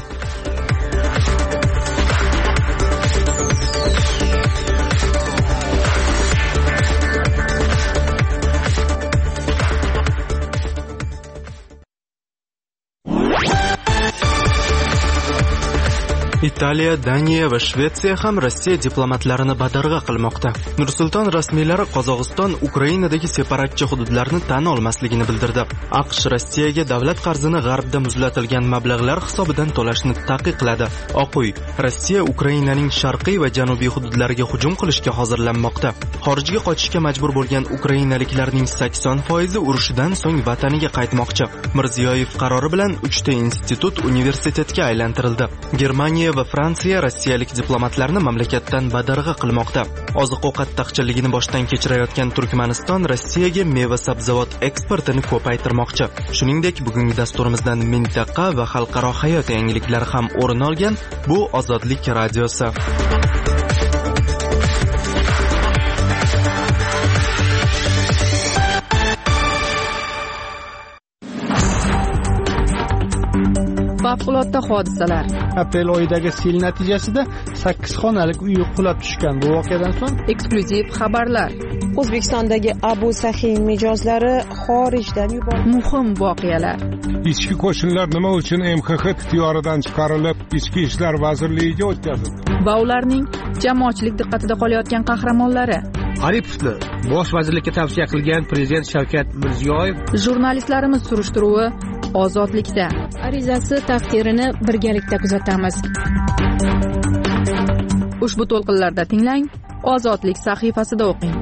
Italiya, Daniya va Shvetsiya ham Rossiya diplomatlarini badarg'a qilmoqda. Nursulton rasmiylari Qozog'iston Ukrainadagi separatchi hududlarni tan olmasligini bildirdi. AQSh Rossiyaga davlat qarzini g'arbda muzlatilgan mablag'lar hisobidan to'lashni taqiqladi. Oq uy: Rossiya Ukrainaning sharqiy va janubiy hududlariga hujum qilishga hozirlanmoqda. Xorijga qochishga majbur bo'lgan ukrainaliklarning 80% urushdan so'ng vataniga qaytmoqchi. Mirziyoyev qarori bilan 3 ta institut universitetga aylantirildi. Germaniya va Fransiya rossiyalik diplomatlarni mamlakatdan badarg'a qilmoqda. Oziq-ovqat taqchilligini boshdan kechirayotgan Turkmaniston Rossiyaga meva-sabzavot eksportini ko'paytirmoqchi. Shuningdek, bugungi dasturimizdan mintaqa va xalqaro hayot yangiliklari ham o'rin olgan. Bu Ozodlik radiosi. Favqulodda hodisalar. Aprel oyidagi sel natijasida 8 xonalik uy qulab tushgan. Bu voqeadan so'ng eksklyuziv xabarlar. O'zbekistondagi Abu Sahiy mijozlari xorijdan yuborildi. Muhim voqealar. Ichki qo'shinlar nima uchun MXX ixtiyoridan chiqarilib, Ichki ishlar vazirligiga o'tkazildi? Va ularning jamoatchilik diqqatida qolayotgan qahramonlari. Aripovni bosh vazirlikka tavsiya qilgan prezident Shavkat Mirziyoyev. Jurnalistlarimiz surishtiruvi Ozodlikda. Arizasi taqdirini birgalikda kuzatamiz. Ushbu to'lqinlarda tinglang, Ozodlik sahifasida o'qing.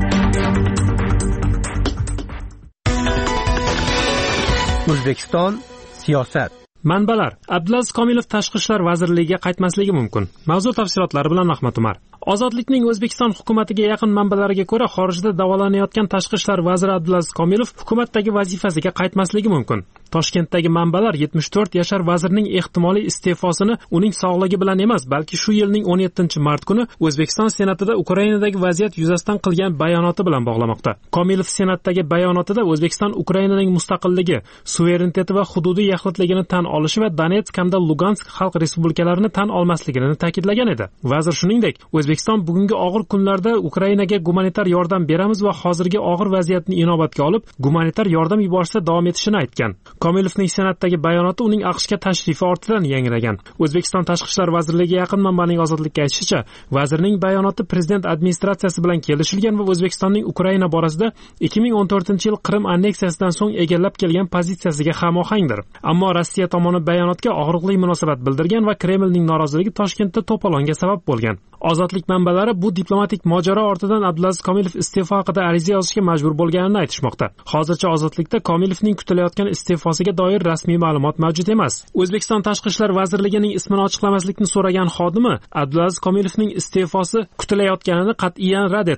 O'zbekiston siyosat. Manbalar: Abdulaziz Komilov Tashqi ishlar vazirligiga qaytmasligi mumkin. Mavzu tafsilotlari bilan Ahmad Umar. Ozodlikning O'zbekiston hukumatiga yaqin manbalariga ko'ra, xorijda davolanayotgan Tashqi ishlar vaziri Abdulaziz Komilov hukumatdagi vazifasiga qaytmasligi mumkin. Toshkentdagi manbalar 74 yashar vazirning ehtimoliy iste'fosini uning sog'ligi bilan emas, balki shu yilning 17-mart kuni O'zbekiston Senatida Ukrainadagi vaziyat yuzasidan qilgan bayonoti bilan bog'lamoqda. Komilov Senatdagi bayonotida O'zbekiston Ukrainaning mustaqilligi, suvereniteti va hududiy yaxlitligini tan olishi va Donetsk hamda Lugansk xalq respublikalarini tan olmasligini ta'kidlagan edi. Vazir shuningdek, O'zbekiston bugungi og'ir kunlarda Ukrainaga gumanitar yordam beramiz va hozirgi og'ir vaziyatni inobatga olib, gumanitar yordam yuborishda davom etishini aytgan. Komilovning Senatdagi bayonoti uning AQShga tashrifi ortidan yangragan. O'zbekiston Tashqi ishlar vazirligiga yaqin manbaning Ozodlikka aytishicha, vazirning bayonoti prezident administratsiyasi bilan kelishilgan va O'zbekistonning Ukraina borasida 2014-yil Qrim anneksiyasidan so'ng egallab kelgan pozitsiyasiga hamohangdir. Ammo Rossiya tomoni bayonotga og'riqli munosabat bildirgan va Kremlning noroziligi Toshkentda to'polonga sabab bo'lgan. Ozodlik manbalari bu diplomatik mojaro ortidan Abdulaziz Komilov iste'fo haqida ariza yozishga majbur bo'lganini aytishmoqda. Hozircha Ozodlikda Komilovning kutilayotgan iste'fosiga doir rasmiy ma'lumot mavjud emas. O'zbekiston Tashqi ishlar vazirligining ismini ochiqlamaslikni so'ragan xodimi Abdulaziz Komilovning iste'fosi kutilayotganini qat'iyan rad etdi.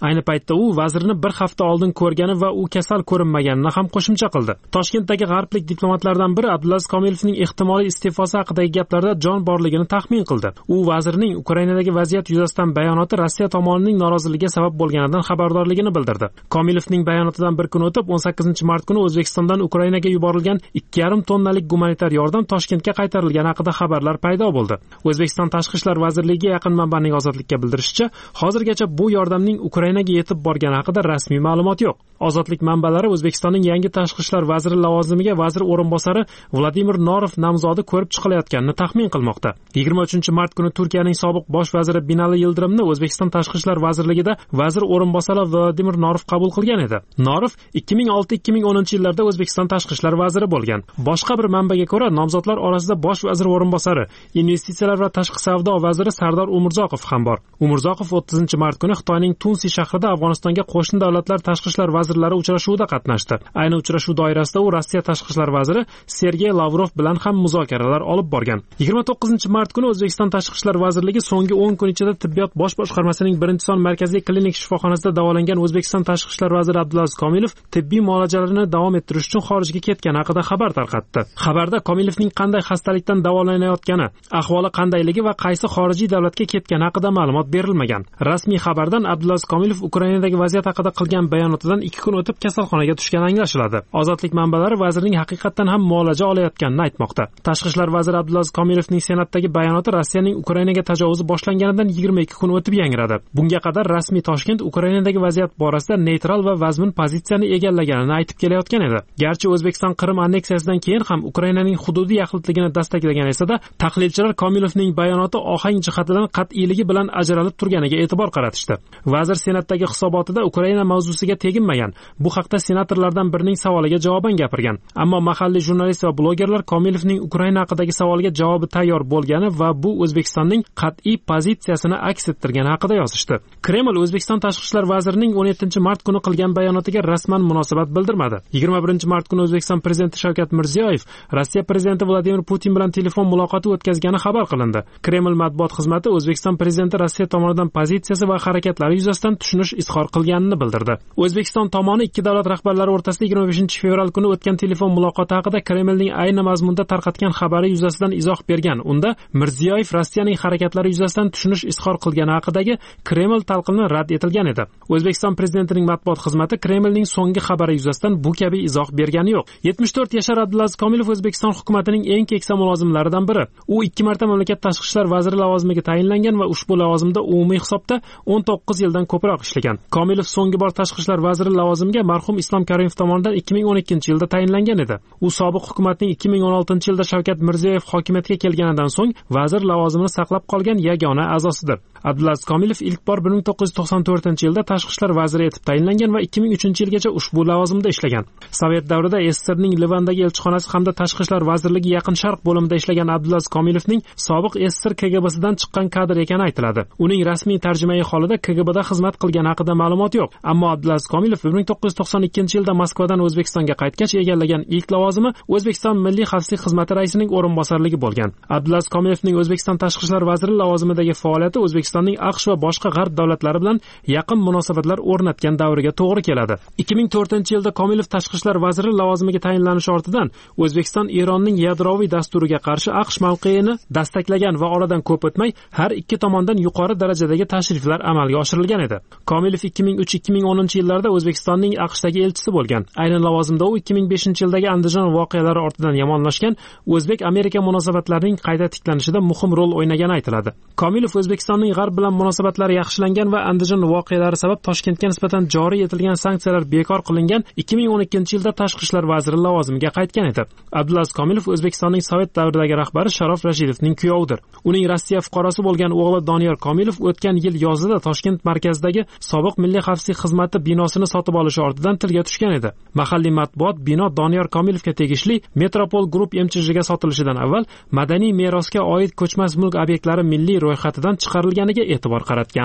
Ayni paytda u vazirni bir hafta oldin ko'rgani va u kasal ko'rinmaganini ham qo'shimcha qildi. Toshkentdagi g'arblik diplomatlardan biri Abdulaziz Komilovning ehtimoliy iste'fosi haqidagi gaplarda jon borligini taxmin qildi. U vazirning Ukrainadagi vaziyat yuzasidan bayonoti Rossiya tomonining noroziligiga sabab bo'lganidan xabardorligini bildirdi. Komilovning bayonotidan bir kun o'tib 18-mart kuni O'zbekistondan Ukrainaga yuborilgan 2,5 tonnalik gumanitar yordam Toshkentga qaytarilgani haqida xabarlar paydo bo'ldi. O'zbekiston Tashqi ishlar vazirligiga yaqin manbaning Ozodlikka bildirishicha, hozirgacha bu yordamning Ukrainaga yetib borgani haqida rasmiy ma'lumot yo'q. Ozodlik manbalari O'zbekistonning yangi tashqi ishlar vaziri lavozimiga vazir o'rinbosari Vladimir Norov nomzodi ko'rib chiqilayotganini taxmin qilmoqda. 23-mart kuni Turkiyaning sobiq bosh vaziri Binali Yildirimni O'zbekiston Tashqi ishlar vazirligida vazir o'rinbosari Vladimir Norov qabul qilgan edi. Norov 2006-2010 yillarda O'zbekiston Tashqi ishlar vaziri bo'lgan. Boshqa bir manbaga ko'ra, nomzodlar orasida bosh vazir o'rinbosari, investitsiyalar va tashqi savdo vaziri Sardor Umurzoqov ham bor. Umurzoqov 30-mart kuni Xitoyning Tunsi shahrida Afg'onistonga qo'shni davlatlar tashqi ishlar vazirlari uchrashuvida qatnashdi. Ayni uchrashuv doirasida u Rossiya tashqi ishlar vaziri Sergey Lavrov bilan ham muzokaralar olib borgan. 29-mart kuni O'zbekiston Tashqi ishlar vazirligi so'nggi 10 kun ichida tibbiyot bosh boshqarmasining 1-son markaziy klinik shifoxonasida davolangan O'zbekiston Tashqi ishlar vaziri Abdulaziz Komilov tibbiy muolajalarini davom ettirish uchun xorijga ketgani haqida xabar tarqatdi. Xabarda Komilovning qanday xastalikdan davolanayotgani, ahvoli qandayligi va qaysi xorijiy davlatga ketgani haqida ma'lumot berilmagan. Rasmiy xabardan Abdulaziz Komilov Ukrainadagi vaziyat haqida qilgan bayonotidan 2 kun o'tib kasalxonaga tushgani anglashiladi. Ozodlik manbalari vazirning haqiqatan ham muolaja olayotganini aytmoqda. Tashqi ishlar vaziri Abdulaziz Komilovning Senatdagi bayonoti Rossiyaning Ukrainaga tajovuzi boshlanganidan 22 kun o'tib yangradi. Bunga qadar rasmiy Toshkent Ukrainadagi vaziyat borasida neytral va vazmin pozitsiyani egallaganini aytib kelayotgan edi. Garchi O'zbekiston Qrim anneksiyasidan keyin ham Ukrainaning hududiy yaxlitligini dastaklagan esa-da, tahlilchilar Komilovning bayonoti ohang jihatidan qat'iyligi bilan ajralib turganiga e'tibor qaratishdi. Vazir Senatdagi hisobotida Ukraina mavzusiga teginmagan. Bu haqda senatorlardan birining savoliga javoban gapirgan. Ammo mahalliy jurnalist va blogerlar Komilovning Ukraina haqidagi savoliga javobi tayyor bo'lgani va bu O'zbekistonning qat'iy pozitsiyasini aks ettirgani haqida yozishdi. Kreml O'zbekiston Tashqi ishlar vazirining 17-mart kuni qilgan bayonotiga rasman munosabat bildirmadi. 21-mart kuni O'zbekiston prezidenti Shavkat Mirziyoyev Rossiya prezidenti Vladimir Putin bilan telefon muloqoti o'tkazgani xabar qilindi. Kreml matbuot xizmati O'zbekiston prezidenti Rossiya tomonidan pozitsiyasi va harakatlari yuzasidan tushunish izhor qilganini bildirdi. O'zbekiston tomoni ikki davlat rahbarlari o'rtasida 25-fevral kuni o'tgan telefon muloqoti haqida Kremlning ayni mazmunda tarqatgan xabari yuzasidan izoh bergan. Unda Mirziyoyev Rossiyaning harakatlari yuzasidan tushunish izhor qilgani haqidagi Kreml talqini rad etilgan edi. O'zbekiston prezidentining matbuot xizmati Kremlning so'nggi xabari yuzasidan bu kabi izoh bergani yo'q. 74 yashar Abdulaziz Komilov O'zbekiston hukumatining eng keksa mulozimlaridan biri. U 2 marta mamlakat tashqi ishlar vaziri lavozimiga tayinlangan va ushbu lavozimda umumiy hisobda 19 yildan ko'proq ishlagan. Komilov so'nggi bor tashqi ishlar vaziri lavozimiga marhum Islom Karimov tomonidan 2012-yilda tayinlangan edi. U sobiq hukumatning 2016-yilda Shavkat Mirziyoyev hokimiyatga kelganidan so'ng vazir lavozimini saqlab qolgan yagona a'zosidir. Abdulaziz Komilov ilk bor 1994-yilda tashqi ishlar vaziri etib tayinlangan va 2003-yilgacha ushbu lavozimda ishlagan. Sovet davrida SSRning Livandagi elchixonasi hamda tashqi ishlar vazirligi Yaqin Sharq bo'limida ishlagan Abdulaziz Komilovning sobiq SSR KGBsidan chiqqan kadr ekani aytiladi. Uning rasmiy tarjimai holida KGBda xizmat qilgani haqida ma'lumot yo'q. Ammo Abdulaziz Komilov 1992-yilda Moskvadan O'zbekistonga qaytgach egallagan ilk lavozimi O'zbekiston Milliy xavfsizlik xizmati raisining o'rinbosarligi bo'lgan. Abdulaziz Komilovning O'zbekiston tashqi ishlar vaziri lavozimidagi faoliyati O'zbekistonning AQSh va boshqa g'arb davlatlari bilan yaqin munosabatlar o'rnatgan davriga to'g'ri keladi. 2004-yilda Komilov tashqi ishlar vaziri lavozimiga tayinlanishi ortidan O'zbekiston Eronning yadroviy dasturiga qarshi AQSh mavqeini dastaklagan va oradan ko'p o'tmay har ikki tomondan yuqori darajadagi tashriflar amalga oshirilgan edi. Komilov 2003-2010-yillarda O'zbekistonning AQShdagi elchisi bo'lgan. Aynan lavozimda u 2005-yildagi Andijon voqealari ortidan yomonlashgan O'zbek-Amerika munosabatlarining qayta tiklanishida muhim rol o'ynagani aytiladi. Komilov O'zbekistonning g'arb bilan munosabatlari yaxshilangan va Andijon voqealari sabab Toshkentga nisbatan joriy etilgan sanksiyalar bekor qilingan 2012-yilda tashqi ishlar vaziri lavozimiga qaytgan edi. Abdulaziz Komilov O'zbekistonning Sovet davridagi rahbari Sharof Rashidovning kuyovidir. Uning Rossiya fuqarosi bo'lgan o'g'li Doniyor Komilov o'tgan yil yozida Toshkent markazidagi sobiq Milliy xavfsizlik xizmati binosini sotib olishi ortidan tilga tushgan edi. Mahalliy matbuot bino Doniyor Komilovga tegishli Metropol Group MCHga sotilishidan avval madaniy merosga oid ko'chmas mulk obyektlari milliy ro'yxatidan chiqarilganiga e'tibor qaratgan.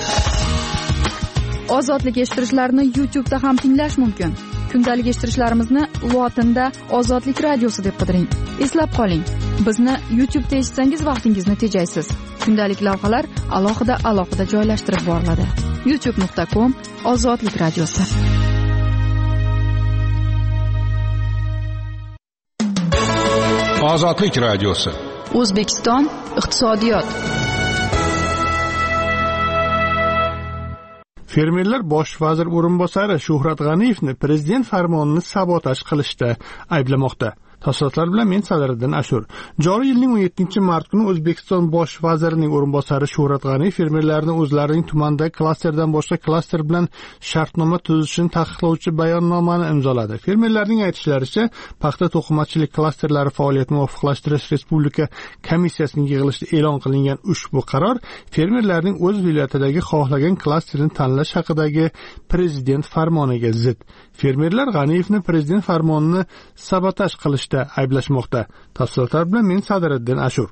Ozodlik eshittirishlarni YouTube'da ham tinglash mumkin. Kundalik eshittirishlarimizni lotinda Ozodlik radiosi deb qidiring. Eslab qoling, bizni YouTube'da eshitsangiz vaqtingizni tejaysiz. Kundalik lavhalar alohida joylashtirib boriladi. youtube.com Ozodlik radiosi. Ozodlik radiosi. O'zbekiston iqtisodiyot. Fermerlar bosh vazir o'rinbosari Shuhrat G'aniyevni prezident farmonini sabotaj qilishda ayblamoqda. Tafsilotlar bilan men Sadiriddin Ashur. Joriy yilning 17-mart kuni O'zbekiston bosh vazirining o'rinbosari Shuhrat G'aniyev fermerlarni o'zlarining tumandagi klasterdan boshqa klaster bilan shartnoma tuzishini taqiqlovchi bayonnomani imzoladi. Fermerlarning aytishlaricha, paxta to'qimachilik klasterlari faoliyatini muvofiqlashtirish Respublika komissiyasining yig'ilishida e'lon qilingan ushbu qaror fermerlarning o'z viloyatidagi xohlagan klasterni tanlash haqidagi prezident farmoniga zid. Fermerlar G'aniyevni prezident farmonini sabotaj qilishda ayblashmoqda. Tafsilotlar bilan men Sadiriddin Ashur.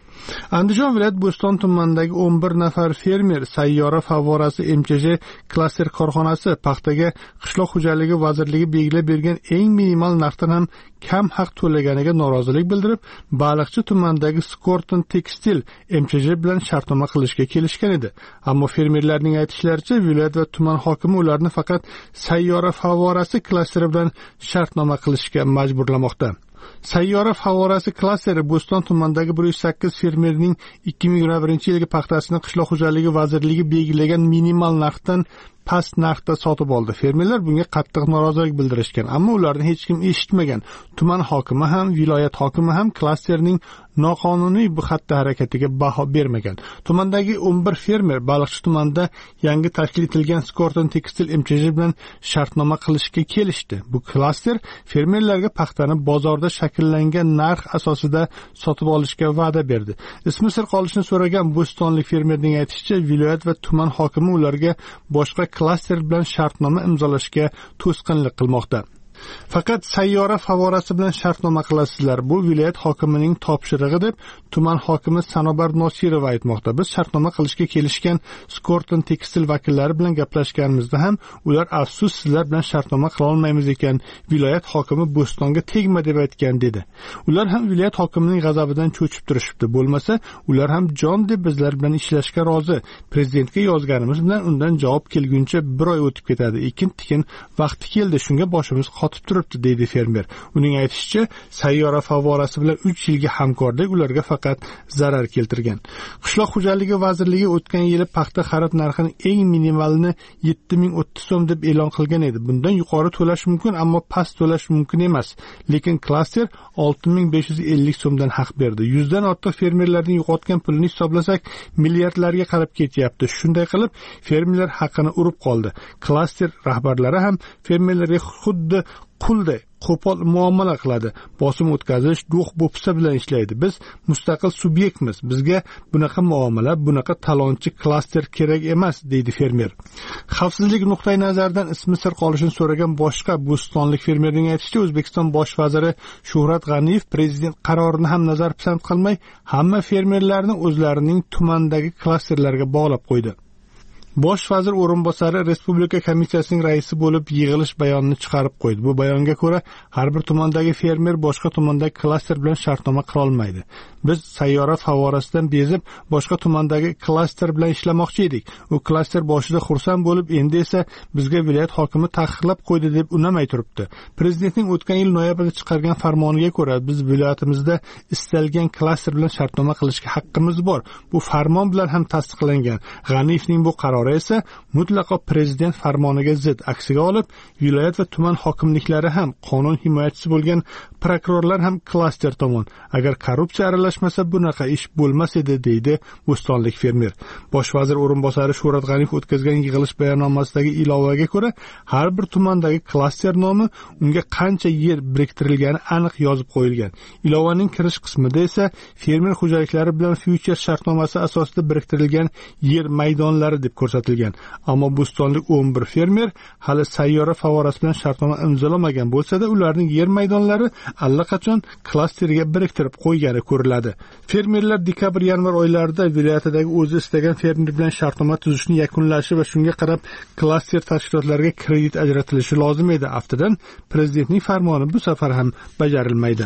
Andijon viloyat Bo'ston tumanidagi 11 nafar fermer sayyora favorasi MCJ klaster korxonasi paxtaga qishloq xo'jaligi vazirligi belgilab bergan eng minimal narxdan ham kam haq to'laganiga norozilik bildirib, Baliqchi tumanidagi Skorton Tekstil MCJ bilan shartnoma qilishga kelishgan edi. Ammo fermerlarning aytishlaricha, viloyat va tuman hokimi ularni faqat sayyora favorasi klasteri bilan shartnoma qilishga majburlamoqda. Sayyora favorasi klasteri Bo'ston tumanidagi 108 fermerning 2021-yilgi paxtasini qishloq xo'jaligi vazirligi belgilagan minimal narxdan past narxda sotib oldi. Fermerlar bunga qattiq norozilik bildirishgan, ammo ularni hech kim eshitmagan. Tuman hokimi ham, viloyat hokimi ham klasterning noqonuniy bu xatti harakatiga baho bermagan. Tumandagi 11 fermer Baliqchi tumanida yangi tashkil etilgan Skorton Tekstil MCJ bilan shartnoma qilishga kelishdi. Bu klaster fermerlarga paxtani bozorda shakllangan narx asosida sotib olishga va'da berdi. Ismi sir qolishini so'ragan bo'stonlik fermerning aytishicha, viloyat va tuman hokimi ularga boshqa klaster bilan shartnoma imzolashga to'sqinlik qilmoqda. Faqat sayyora favorasi bilan shartnoma qilasizlar. Bu viloyat hokimining topshirig'i deb tuman hokimi Sanobar Nosirova aytmoqda. Biz shartnoma qilishga kelishgan Skorton Tekstil vakillari bilan gaplashganimizda ham ular afsus sizlar bilan shartnoma qila olmaymiz ekan, viloyat hokimi Bo'stonga tegma deb aytgan dedi. Ular ham viloyat hokimining g'azabidan cho'chib turishibdi. Bo'lmasa, ular ham jon deb bizlar bilan ishlashga rozi. Prezidentga yozganimiz bilan undan javob kelguncha bir oy o'tib ketadi. Ekin-tikin vaqti keldi, shunga boshimiz qotib turibdi, deydi fermer. Uning aytishicha, sayyora favorasi bilan 3 yilga hamkorlik ularga faqat zarar keltirgan. Qishloq xo'jaligi vazirligi o'tgan yili paxta xarid narxining eng minimalini 7030 so'm deb e'lon qilgan edi. Bundan yuqori to'lash mumkin, ammo past to'lash mumkin emas. Lekin klaster 6550 so'mdan haq berdi. 100 dan ortiq fermerlarning yo'qotgan pulini hisoblasak, milliardlarga qarab ketyapti. Shunday qilib, fermerlar haqini urib qoldi. Klaster rahbarlari ham fermerlarga xuddi qulday qo'pol muomala qiladi. Bosim o'tkazish, do'q-bo'psa bilan ishlaydi. Biz mustaqil subyektmiz. Bizga bunaqa muomala, bunaqa talonchi klaster kerak emas, deydi fermer. Xavfsizlik nuqtai nazaridan ismi sir qolishini so'ragan boshqa bo'stonlik fermerning aytishicha, O'zbekiston bosh vaziri Shuhrat G'aniyev prezident qarorini ham nazar pisand qilmay, hamma fermerlarni o'zlarining tumandagi klasterlarga bog'lab qo'ydi. Bosh vazir o'rinbosari Respublika komissiyasining raisi bo'lib yig'ilish bayonini chiqarib qo'ydi. Bu bayonga ko'ra, har bir tumandagi fermer boshqa tumandagi klaster bilan shartnoma qila olmaydi. Biz sayyora favorasidan bezib, boshqa tumandagi klaster bilan ishlamoqchi edik. U klaster boshida xursand bo'lib, endi esa bizga viloyat hokimi taqiqlab qo'ydi deb unamay turibdi. Prezidentning o'tgan yil noyabrda chiqargan farmoniga ko'ra, biz viloyatimizda istalgan klaster bilan shartnoma qilishga haqqimiz bor. Bu farmon bilan ham tasdiqlangan. G'aniyevning bu qarori esa mutlaqo prezident farmoniga zid. Aksiga olib, viloyat va tuman hokimliklari ham, qonun himoyachisi bo'lgan prokurorlar ham klaster tomon. Agar korrupsiya aralashmasa bunaqa ish bo'lmas edi, deydi bo'stonlik fermer. Bosh vazir o'rinbosari Shuhrat G'aniyev o'tkazgan yig'ilish bayonnomasidagi ilovaga ko'ra, har bir tumandagi klaster nomi, unga qancha yer biriktirilgani aniq yozib qo'yilgan. Ilovaning kirish qismida esa fermer xo'jaliklari bilan future shartnomasi asosida biriktirilgan yer maydonlari deb ko'rsatilgan. Ammo bo'stonlik 11 fermer hali sayyora favorasi bilan shartnoma imzolamagan bo'lsa-da, ularning yer maydonlari allaqachon klasterga biriktirib qo'ygani ko'riladi. Fermerlar dekabr-yanvar oylarida viloyatidagi o'zi istagan fermer bilan shartnoma tuzishni yakunlashi va shunga qarab klaster tashkilotlariga kredit ajratilishi lozim edi. Aftidan prezidentning farmoni bu safar ham bajarilmaydi.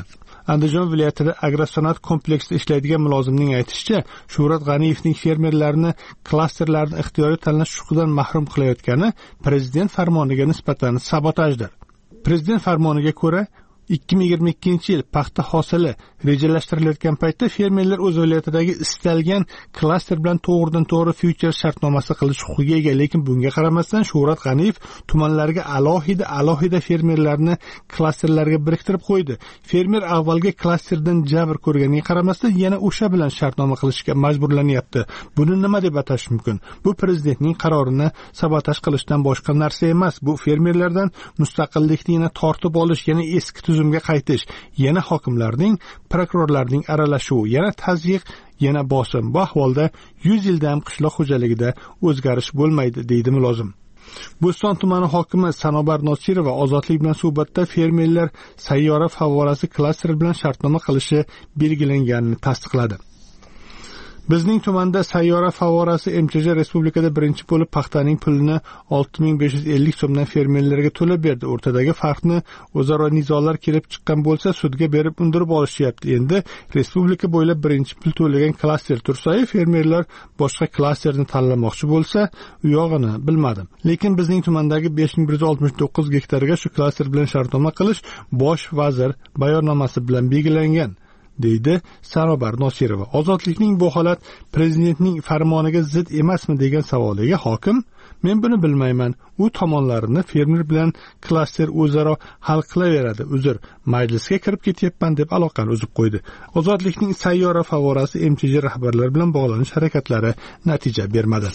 Andijon viloyatida agrosanoat kompleksida ishlaydigan mulozimning aytishicha, Shuhrat G'aniyevning fermerlarni klasterlarni ixtiyoriy tanlash huquqidan mahrum qilayotgani prezident farmoniga nisbatan sabotajdir. Prezident farmoniga ko'ra 2022-yil paxta hosili rejalashtirilayotgan paytda fermerlar o'z viloyatidagi istalgan klaster bilan to'g'ridan-to'g'ri future shartnomasi qilish huquqiga ega, lekin bunga qaramasdan Shuhrat G'aniyev tumanlarga alohida fermerlarni klasterlarga biriktirib qo'ydi. Fermer avvalgi klasterdan jabr ko'rganiga qaramasdan yana o'sha bilan shartnoma qilishga majburlanyapti. Buni nima deb atash mumkin? Bu prezidentning qarorini sabotaj qilishdan boshqa narsa emas. Bu fermerlardan mustaqillikni yana tortib olish, yana eski tuzumga qaytish, yana hokimlarning, prokurorlarning aralashuvi, yana tazyiq, yana bosim. Bu ahvolda 100 yilda ham qishloq xo'jaligida o'zgarish bo'lmaydi, deydi mulozim. Bo'ston tumani hokimi Sanobar Nosirova Ozodlik bilan suhbatda fermerlar sayyora favorasi klasteri bilan shartnoma qilishi belgilanganini tasdiqladi. Bizning tumanda sayyora favorasi MCJ respublikada birinchi bo'lib paxtaning pulini 6550 so'mdan fermerlarga to'lab berdi. O'rtadagi farqni o'zaro nizolar kelib chiqqan bo'lsa, sudga berib undirib olishyapti. Endi respublika bo'ylab birinchi pul to'lagan klaster tursa, fermerlar boshqa klasterni tanlamoqchi bo'lsa, u yog'ini bilmadim. Lekin bizning tumandagi 5169 gektarga shu klaster bilan shartnoma qilish bosh vazir bayonnomasi bilan belgilangan, deydi Sanobar Nosirova. Ozodlikning bu holat prezidentning farmoniga zid emasmi degan savoliga hokim, men buni bilmayman. U tomonlarini fermer bilan klaster o'zaro hal qilaveradi. Uzr, majlisga kirib ketyapman deb aloqani uzib qo'ydi. Ozodlikning sayyora favorasi MCJ rahbarlari bilan bog'lanish harakatlari natija bermadi.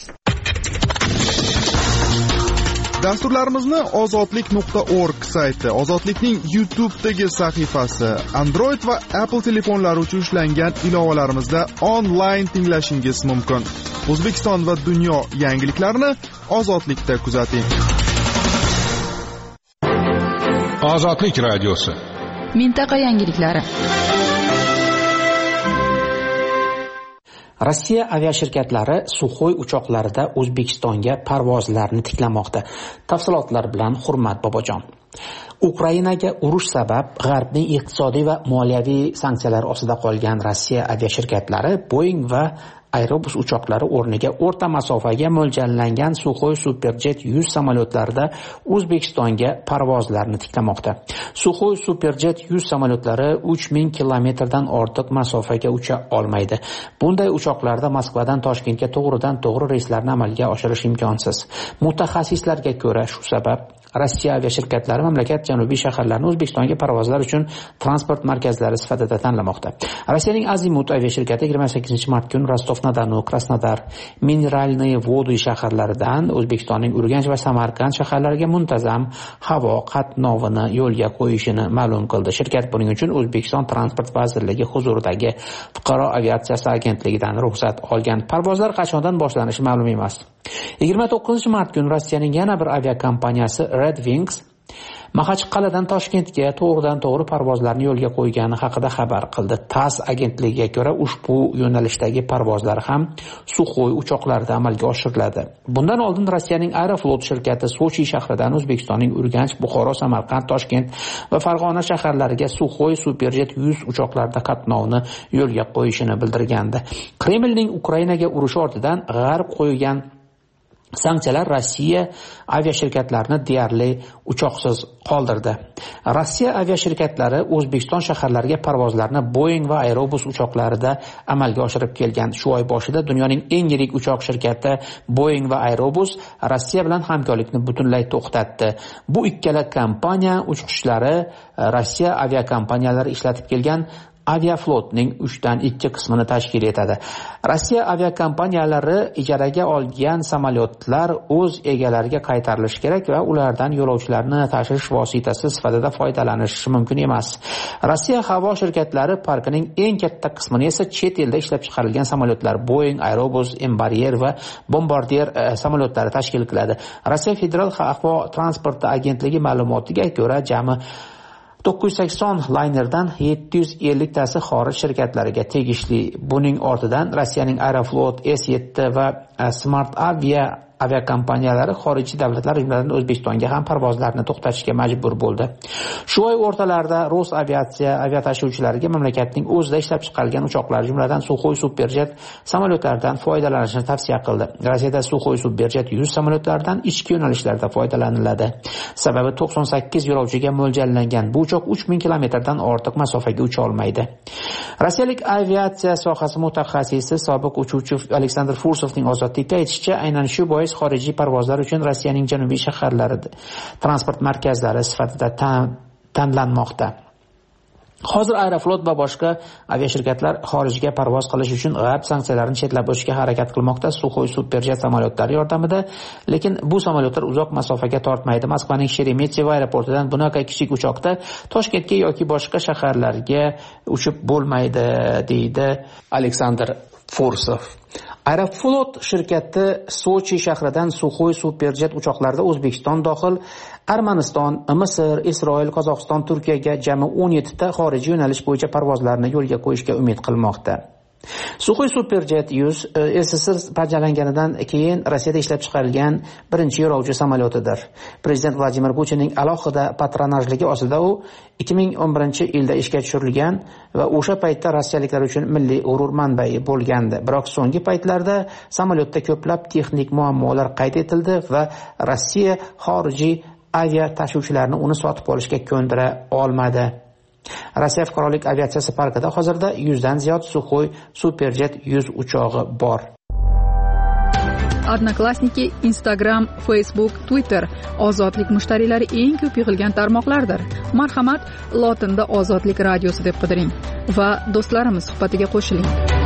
Dasturlarimizni ozodlik.org sayti, Ozodlikning YouTube'dagi sahifasi, Android va Apple telefonlari uchun ishlangan ilovalarimizda onlayn tinglashingiz mumkin. O'zbekiston va dunyo yangiliklarini Ozodlikda kuzating. Ozodlik radiosi. Mintaqa yangiliklari. Rossiya aviashirkatlari Suxoy uchoqlarida O'zbekistonga parvozlarni tiklamoqda. Tafsilotlar bilan Hurmat Bobojon. Ukrainaga urush sabab G'arbning iqtisodiy va moliyaviy sanksiyalar ostida qolgan Rossiya aviashirkatlari Boeing va Airbus uchoqlari o'rniga o'rta masofaga mo'ljallangan Suxoy Superjet 100 samolyotlarida O'zbekistonga parvozlarni tiklamoqda. Suxoy Superjet 100 samolyotlari 3000 kilometrdan ortiq masofaga ucha olmaydi. Bunday uchoqlarda Moskvadan Toshkentga to'g'ridan-to'g'ri reyslarni amalga oshirish imkonsiz. Mutaxassislarga ko'ra, shu sabab Rossiya aviashirkatlari mamlakat janubiy shaharlarini O'zbekistonga parvozlar uchun transport markazlari sifatida tanlamoqda. Rossiyaning Azimut aviashirkati 28-mart kuni Rostov-na-Donu, Krasnodar, Mineralniy Vody shaharlaridan O'zbekistonning Urganch va Samarqand shaharlariga muntazam havo qatnovini yo'lga qo'yishini ma'lum qildi. Shirkat buning uchun O'zbekiston Transport vazirligi huzuridagi Fuqaro aviatsiyasi agentligidan ruxsat olgan. Parvozlar qachondan boshlanishi ma'lum emas. 29-mart kuni Rossiyaning yana bir aviakompaniyasi Red Wings Maxachqal'adan Toshkentga to'g'ridan-to'g'ri parvozlarni yo'lga qo'ygani haqida xabar qildi. TASS agentligiga ko'ra, ushbu yo'nalishdagi parvozlar ham Suxoy uchoqlarida amalga oshiriladi. Bundan oldin Rossiyaning Aeroflot shirkati Sochi shahridan O'zbekistonning Urganch, Buxoro, Samarqand, Toshkent va Farg'ona shaharlariga Suxoy Superjet 100 uchoqlarida qatnovni yo'lga qo'yishini bildirgandi. Kremlning Ukrainaga urushi ortidan G'arb qo'ygan sanksiyalar Rossiya aviashirkatlarini deyarli uchoqsiz qoldirdi. Rossiya aviashirkatlari O'zbekiston shaharlariga parvozlarni Boeing va Airbus uchoqlarida amalga oshirib kelgan. Shu oy boshida dunyoning eng yirik uchoq shirkati Boeing va Airbus Rossiya bilan hamkorlikni butunlay to'xtatdi. Bu ikkala kompaniya uchqishlari Rossiya aviakompaniyalari ishlatib kelgan Aviaflotning 3/2 qismini tashkil etadi. Rossiya aviakompaniyalari ijaraga olgan samolyotlar o'z egalariga qaytarilishi kerak va ulardan yo'lovchilarni tashish vositasi sifatida foydalanishi mumkin emas. Rossiya havo shirkatlari parkining eng katta qismini esa chet elda ishlab chiqarilgan samolyotlar Boeing, Airbus, Embraer va Bombardier samolyotlari tashkil qiladi. Rossiya Federal havo transporti agentligi ma'lumotiga ko'ra, jami 980 laynerdan 750 tasi xorij shirkatlariga tegishli. Buning ortidan Rossiyaning Aeroflot, S7 va Smart Avia aviakompaniyalari xorijiy davlatlar, jumladan O'zbekistonga ham parvozlarni to'xtatishga majbur bo'ldi. Shu oy o'rtalarida Rus aviatashuvchilariga mamlakatning o'zida ishlab chiqarilgan uchoqlar, jumladan Suxoy Superjet samolyotlaridan foydalanishni tavsiya qildi. Rossiyada Suxoy Superjet 100 samolyotlaridan ichki yo'nalishlarda foydalaniladi. Sababi 98 yo'lovchiga mo'ljallangan bu uchoq 3000 kilometrdan ortiq masofaga ucha olmaydi. Rossiyalik aviatsiya sohasi mutaxassisi sobiq uchuvchi Aleksandr Fursovning ozodlikda aytishicha, aynan shu bois xorijiy parvozlar uchun Rossiyaning janubiy shaharlari transport markazlari sifatida tanlanmoqda. Hozir Aeroflot va boshqa aviashirkatlar xorijga parvoz qilish uchun g'arb sanksiyalarini chetlab o'tishga harakat qilmoqda Suxoy Superjet samolyotlari yordamida, lekin bu samolyotlar uzoq masofaga tortmaydi. Moskvaning Sheremetyevo aeroportidan bunaqa kichik uchoqda Toshkentga yoki boshqa shaharlarga uchib bo'lmaydi, deydi Aleksandr Fursov. Aeroflot shirkati Sochi shahridan Suxoy Superjet uchoqlarida O'zbekiston dohil Armaniston, Misr, Isroil, Qozog'iston, Turkiyaga jami 17 ta xorijiy yo'nalish bo'yicha parvozlarni yo'lga qo'yishga umid qilmoqda. Suxoy Superjet 100 SSR parchalanganidan keyin Rossiyada ishlab chiqarilgan birinchi yo'lovchi samolyotidir. Prezident Vladimir Putinning alohida patronajligi ostida u 2011-yilda ishga tushirilgan va o'sha paytda rossiyaliklar uchun milliy g'urur manbai bo'lgandi. Biroq so'nggi paytlarda samolyotda ko'plab texnik muammolar qayd etildi va Rossiya xorijiy avia tashuvchilarni uni sotib olishga ko'ndira olmadi. Rossiya fuqarolik aviatsiyasi parkida hozirda 100 dan ziyod Suxoy Superjet 100 uchog'i bor. Odnoklassniki, Instagram, Facebook, Twitter ozodlik mushtariylari eng ko'p yig'ilgan tarmoqlardir. Marhamat, lotinda Ozodlik radiosi deb qidiring va do'stlarimiz suhbatiga qo'shiling.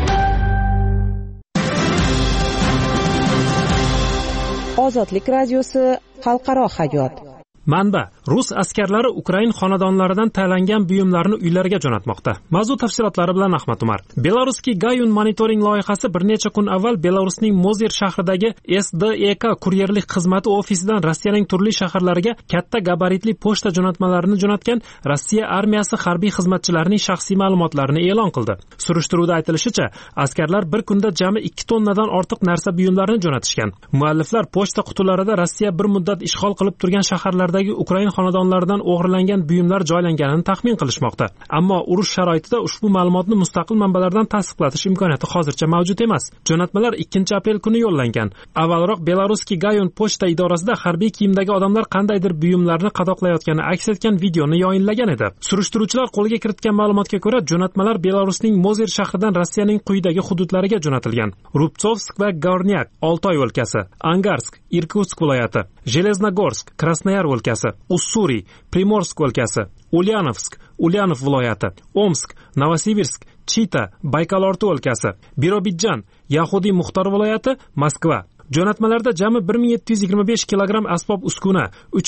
Ozodlik radiosi, xalqaro hayot. Manba: Rus askarlari Ukrain xonadonlaridan tayinlangan buyumlarni uylariga jo'natmoqda. Mavzu tafsilotlari bilan Ahmad Umar. Belarusning Gayun monitoring loyihasi bir necha kun avval Belarusning Mozir shahridagi SDEK kuryerlik xizmati ofisidan Rossiyaning turli shaharlariga katta gabaritli pochta jo'natmalarini jo'natgan Rossiya armiyasi harbiy xizmatchilarining shaxsiy ma'lumotlarini e'lon qildi. Surishtiruvda aytilishicha, askarlar bir kunda jami 2 tonnadan ortiq narsa buyumlarini jo'natishgan. Mualliflar pochta qutilarida Rossiya bir muddat ishg'ol qilib turgan shaharlar Ukrain xonadonlaridan o'g'irlangan buyumlar joylanganini taxmin qilishmoqda. Ammo urush sharoitida ushbu ma'lumotni mustaqil manbalardan tasdiqlatish imkoniyati hozircha mavjud emas. Jo'natmalar 2-aprel kuni yo'llangan. Avvalroq Belarusning Gayun pochta idorasida harbiy kiyimdagi odamlar qandaydir buyumlarni qadoqlayotgani aks etgan videoni yoyinlagan edi. Surishtiruvchilar qo'lga kiritgan ma'lumotga ko'ra, jo'natmalar Belarusning Mozir shahridan Rossiyaning quyidagi hududlariga jo'natilgan: Rubtsovsk va Gornyak, Oltoy o'lkasi, Angarsk, Irkutsk viloyati, Железногорск, Krasnoyar o'lkasi, Ussuriy, Primorsk o'lkasi, Ulyanovsk, Ulyanov viloyati, Omsk, Novosibirsk, Chita, Baykalorti o'lkasi, Birobidjan, Yahudiy Muxtor viloyati, Moskva. Jo'natmalarda jami 1725 kilogramm asbob uskuna,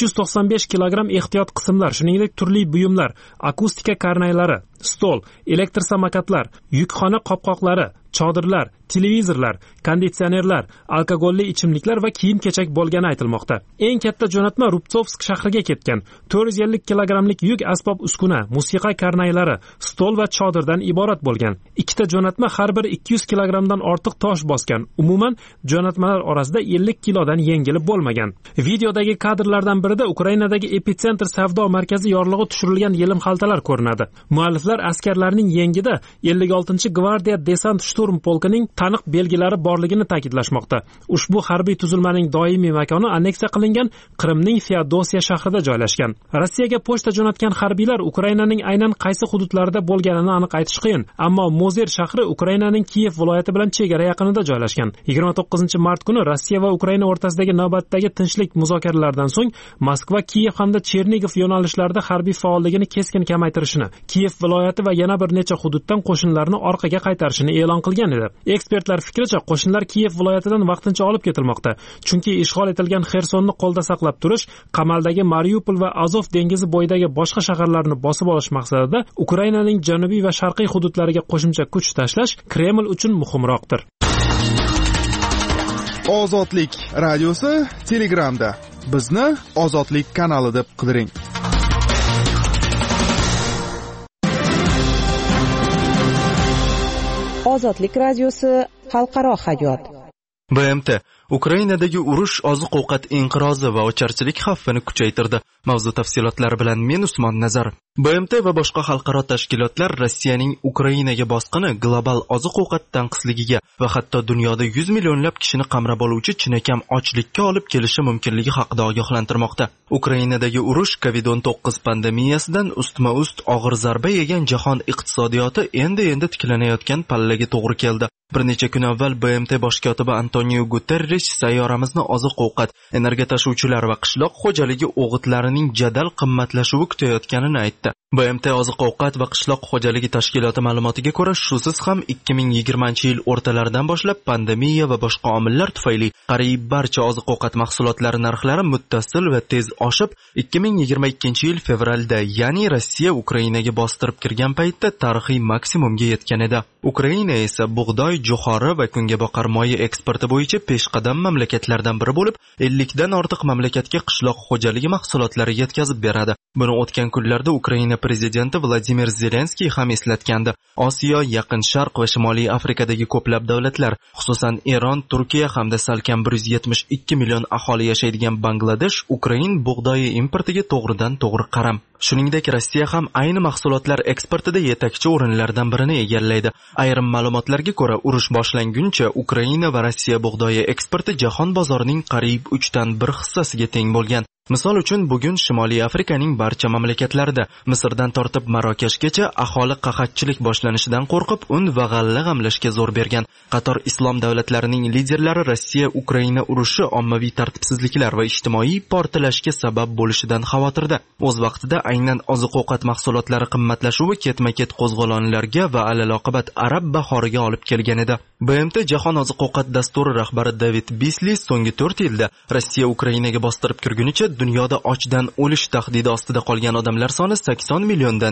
395 kilogramm ehtiyot qismlar, shuningdek turli buyumlar, akustika karnaylari, stol, elektr samokatlar, yukxona qopqoqlari, chodirlar, televizorlar, konditsionerlar, alkogolli ichimliklar va kiyim-kechak bo'lgani aytilmoqda. Eng katta jo'natma Rubtsovsk shahriga ketgan. 450 kilogrammlik yuk asbob uskuna, musiqa karnaylari, stol va chodirdan iborat bo'lgan. Ikkita jo'natma har bir 200 kilogrammdan ortiq tosh bosgan. Umuman jo'natmalar orasida 50 kilodan yengili bo'lmagan. Videodagi kadrlardan birida Ukrainadagi epitsentr savdo markazi yorlig'i tushirilgan yelim xaltalar ko'rinadi. Mualliflar askarlarning yengida 56-gvardiya desant shturm polkining taniq belgilari borligini ta'kidlashmoqda. Ushbu harbiy tuzilmaning doimiy makoni anneksiya qilingan Qrimning Feodosiya shahrida joylashgan. Rossiyaga pochta jo'natgan harbiylar Ukrainaning aynan qaysi hududlarida bo'lganini aniq aytish qiyin, ammo Mozir shahri Ukrainaning Kiyev viloyati bilan chegara yaqinida joylashgan. 29-mart kuni Rossiya va Ukraina o'rtasidagi navbatdagi tinchlik muzokaralaridan so'ng Moskva, Kiyev hamda Chernigov yo'nalishlarida harbiy faolligini keskin kamaytirishini, Kiyev viloyati va yana bir necha hududdan qo'shinlarni orqaga qaytarishini e'lon qilgan edi. Ekspertlar fikricha, qo'shinlar Kiyev viloyatidan vaqtincha olib ketilmoqda, chunki ishg'ol etilgan Xersonni qo'lda saqlab turish, qamaldagi Mariupol va Azov dengizi bo'yidagi boshqa shaharlarni bosib olish maqsadida Ukrainaning janubiy va sharqiy hududlariga qo'shimcha kuch tashlash Kreml uchun muhimroqdir. Ozodlik radiosi Telegramda. Bizni Ozodlik kanali deb qidiring. Ozodlik radiosi, xalqaro hayot. BMT Ukrainadagi urush oziq-ovqat inqirozi va ocharchilik xavfini kuchaytirdi. Mavzu tafsilotlari bilan men Usmon Nazar. BMT va boshqa xalqaro tashkilotlar Rossiyaning Ukrainaga bosqini global oziq-ovqat tanqisligiga va hatto dunyoda 100 millionlab kishini qamrab oluvchi chinakam ochlikka olib kelishi mumkinligi haqida ogohlantirmoqda. Ukrainadagi urush COVID-19 pandemiyasidan ustma-ust og'ir zarba yegan jahon iqtisodiyoti endi tiklanayotgan pallaga to'g'ri keldi. Bir necha kun avval BMT bosh kotibi Antonio Guterres sayyoramizni oziq-ovqat, energiya tashuvchilar va qishloq xo'jaligi o'g'itlarining jadal qimmatlashuvi kutayotganini aytdi. BMT oziq-ovqat va qishloq xo'jaligi tashkiloti ma'lumotiga ko'ra, shusiz ham 2020-yil o'rtalaridan boshlab pandemiya va boshqa omillar tufayli qariyb barcha oziq-ovqat mahsulotlari narxlari muttasil va tez oshib, 2022-yil fevralda, ya'ni Rossiya Ukrainaga bostirib kirgan paytda tarixiy maksimumga yetgan edi. Ukraina esa bug'doy, jo'xori va kungaboqar moyi eksporti bo'yicha peshqadam mamlakatlardan biri bo'lib, 50 dan ortiq mamlakatga qishloq xo'jaligi mahsulotlari yetkazib beradi. Buni o'tgan kunlarda Ukraina prezidenti Vladimir Zelenskiy ham eslatgandi. Osiyo, Yaqin Sharq va Shimoliy Afrikadagi ko'plab davlatlar, xususan Eron, Turkiya hamda salkam 172 million aholi yashaydigan Bangladesh Ukrain bug'doyi importiga to'g'ridan-to'g'ri qaram. Shuningdek, Rossiya ham ayni mahsulotlar eksportida yetakchi o'rinlardan birini egallaydi. Ayrim ma'lumotlarga ko'ra, urush boshlanguncha Ukraina va Rossiya bug'doyi eksporti jahon bozorining qariyb 3/1 hissasiga teng bo'lgan. Misol uchun, bugun Shimoliy Afrikaning barcha mamlakatlarida, Misrdan tortib Marokashgacha aholi qahatchilik boshlanishidan qo'rqib, un va g'alla g'amlashga zo'r bergan. Qator islom davlatlarining liderlari Rossiya-Ukraina urushi ommaviy tartibsizliklar va ijtimoiy portlashga sabab bo'lishidan xavotirda. O'z vaqtida aynan oziq-ovqat mahsulotlari qimmatlashuvi ketma-ket qo'zg'olonlarga va alaloqibat arab bahoriga olib kelgan edi. BMT Jahon oziq-ovqat dasturi rahbari David Beasley so'nggi 4 yilda Rossiya Ukrainaga bostirib kirgunicha dunyoda ochdan o'lish tahdidi ostida qolgan odamlar soni 80 milliondan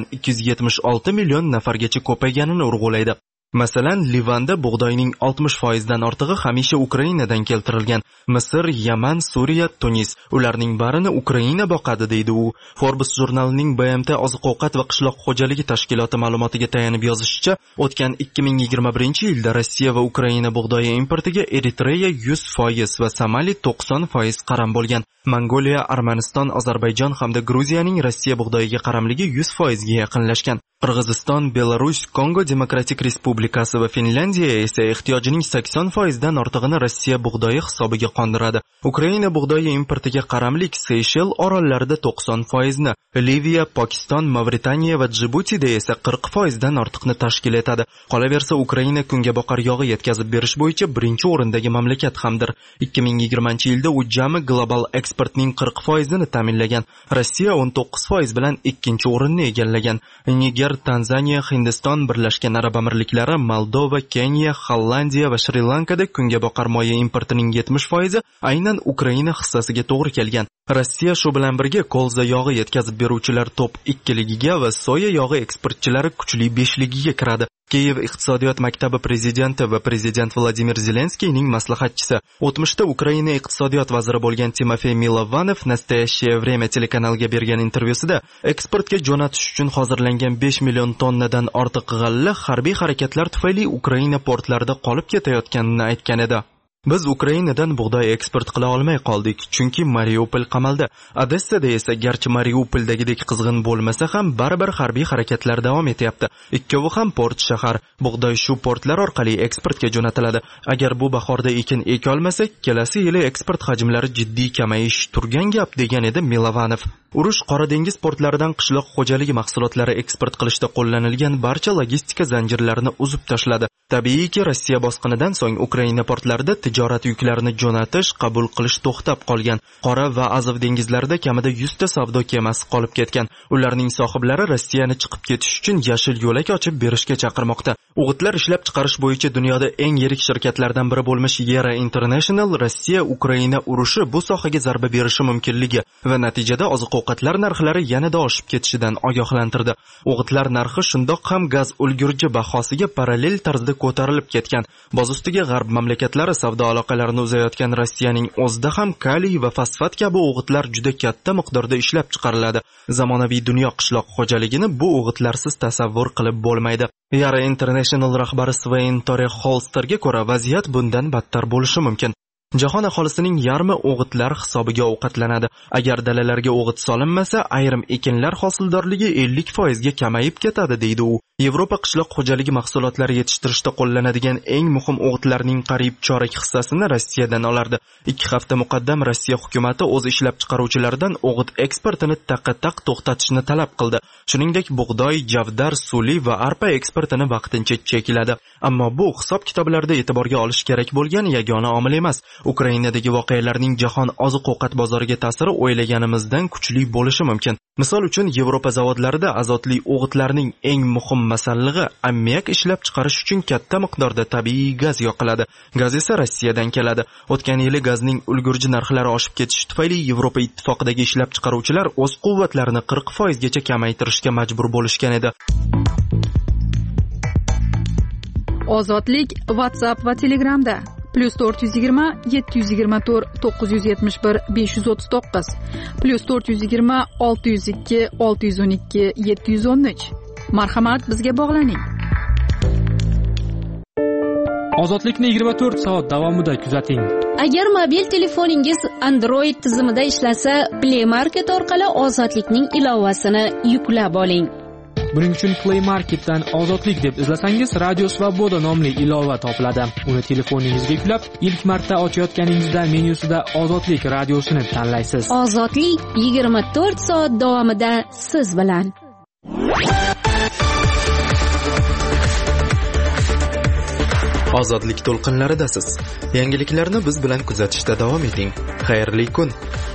276 million nafargacha ko'payganini urg'ulaydi. Masalan, Livanda bug'doyning 60% dan ortig'i hamisha Ukrainadan keltirilgan. Misr, Yaman, Suriya, Tunis, ularning barini Ukraina boqadi, deydi u. Forbes jurnalining BMT oziq-ovqat va qishloq xo'jaligi tashkiloti ma'lumotiga tayanib yozishicha, o'tgan 2021-yilda Rossiya va Ukraina bug'doyi importiga Eritreya 100% va Somali 90% qaram bo'lgan. Mongoliya, Armaniston, Ozarbayjon hamda Gruziyaning Rossiya bug'doyiga qaramligi 100% ga yaqinlashgan. Qirg'iziston, Belarus, Kongo Demokratik Respublikasi va Finlandiya esa ehtiyojining 80% dan ortig'ini Rossiya bug'doyi hisobiga qondiradi. Ukraina bug'doyi importiga qaramlik Seyshel orollarida 90% ni, Liviya, Pokiston, Mavritaniya va Djibutida esa 40% dan ortiqni tashkil etadi. Qolaversa, Ukraina kungaboqar yog'i yetkazib berish bo'yicha birinchi o'rindagi mamlakat hamdir. 2020-yilda u jami global eksportning 40% ni ta'minlagan. Rossiya 19% bilan ikkinchi o'rinni egallagan. Niger, Tanzaniya, Hindiston, Birlashgan Arab Amirliklari, Moldova, Keniya, Hollandiya va Shri-Lankada kungaboqar moyi importining 70% aynan Ukraina hissasiga to'g'ri kelgan. Rossiya shu bilan birga kolza yog'i yetkazib beruvchilar top 2ligiga va soya yog'i eksportchilari kuchli 5ligiga kiradi. Kiyev iqtisodiyot maktabi prezidenti va prezident Vladimir Zelenskiyning maslahatchisi, o'tmishda Ukraina iqtisodiyot vaziri bo'lgan Timofey Milovanov Nastoящее время telekanaliga bergan intervyusida eksportga jo'natish uchun hozirlangan 5 million tonnadan ortiq g'alla harbiy harakatlar tufayli Ukraina portlarida qolib ketayotganini aytgan edi. Biz Ukrainadan bug'doy eksport qila olmay qoldik, chunki Mariupol qamaldi. Odessada esa garchi Mariupoldagidek qizg'in bo'lmasa ham baribir harbiy harakatlar davom etyapti. Ikkovi ham port shahar. Bug'doy shu portlar orqali eksportga jo'natiladi. Agar bu bahorda ekin eka olmasak, kelasi yili eksport hajmlari jiddiy kamayish turgan gap, degan edi Milovanov. Urush Qora dengiz portlaridan qishloq xo'jaligi mahsulotlari eksport qilishda qo'llanilgan barcha logistika zanjirlarini uzib tashladi. Tabiiyki, Rossiya bosqinidan so'ng Ukraina portlarida tijorat yuklarini jo'natish, qabul qilish to'xtab qolgan. Qora va Azov dengizlarida kamida 100 ta savdo kemasi qolib ketgan. Ularning sohiblari Rossiyani chiqib ketish uchun yashil yo'lak ochib berishga chaqirmoqda. O'g'itlar ishlab chiqarish bo'yicha dunyoda eng yirik shirkatlardan biri bo'lmish Yara International Rossiya-Ukraina urushi bu sohaga zarba berishi mumkinligi va natijada oziq-ovqatlar narxlari yanada oshib ketishidan ogohlantirdi. O'g'itlar narxi shundoq ham gaz ulgurji bahosiga parallel tarzda ko'tarilib ketgan. Boz ustiga g'arb mamlakatlari savdo aloqalarini uzayotgan Rossiyaning o'zida ham kaliy va fosfat kabi o'g'itlar juda katta miqdorda ishlab chiqariladi. Zamonaviy dunyo qishloq xo'jaligini bu o'g'itlarsiz tasavvur qilib bo'lmaydi. Yara International rahbari Svein Tore Holsterga ko'ra vaziyat bundan battar bo'lishi mumkin. Jahon aholisining yarmi o'g'itlar hisobiga ovqatlanadi. Agar dalalarga o'g'it solinmasa, ayrim ekinlar hosildorligi 50% ga kamayib ketadi, deydi u. Yevropa qishloq xo'jaligi mahsulotlari yetishtirishda qo'llanadigan eng muhim o'g'itlarning qariyb chorak hissasini Rossiyadan olardi. 2 hafta muqaddam Rossiya hukumatı o'z ishlab chiqaruvchilaridan o'g'it eksportini taqqa-taq to'xtatishni talab qildi. Shuningdek, bug'doy, javdar, suli va arpa eksportini vaqtincha chekladi. Ammo bu hisob-kitoblarda e'tiborga olish kerak bo'lgan yagona omil emas. Ukrainadagi voqealarning jahon oziq-ovqat bozoriga ta'siri o'ylaganimizdan kuchli bo'lishi mumkin. Misol uchun, Yevropa zavodlarida azotli o'g'itlarning eng muhim masallig'i ammiak ishlab chiqarish uchun katta miqdorda tabiiy gaz yoqiladi. Gaz esa Rossiyadan keladi. O'tgan yili gazning ulgurji narxlari oshib ketishi tufayli Yevropa ittifoqidagi ishlab chiqaruvchilar o'z quvvatlarini 40% gacha kamaytirishga majbur bo'lishgan edi. Ozodlik WhatsApp va Telegramda +420 724 971 539 +420 602 612 713. Marhamat, bizga bog'laning. Ozodlikni 24 soat davomida kuzating. Agar mobil telefoningiz Android tizimida ishlasa, Play Market orqali Ozodlikning ilovasini yuklab oling. Buning uchun Play Marketdan Ozodlik deb izlasangiz, Radio Svoboda nomli ilova topiladi. Uni telefoningizga yuklab, ilk marta ochayotganingizda menyusida Ozodlik radiosini tanlaysiz. Ozodlik 24 soat davomida siz bilan. Ozodlik to'lqinlaridasiz. Yangiliklarni biz bilan kuzatishda davom eting. Xayrli kun.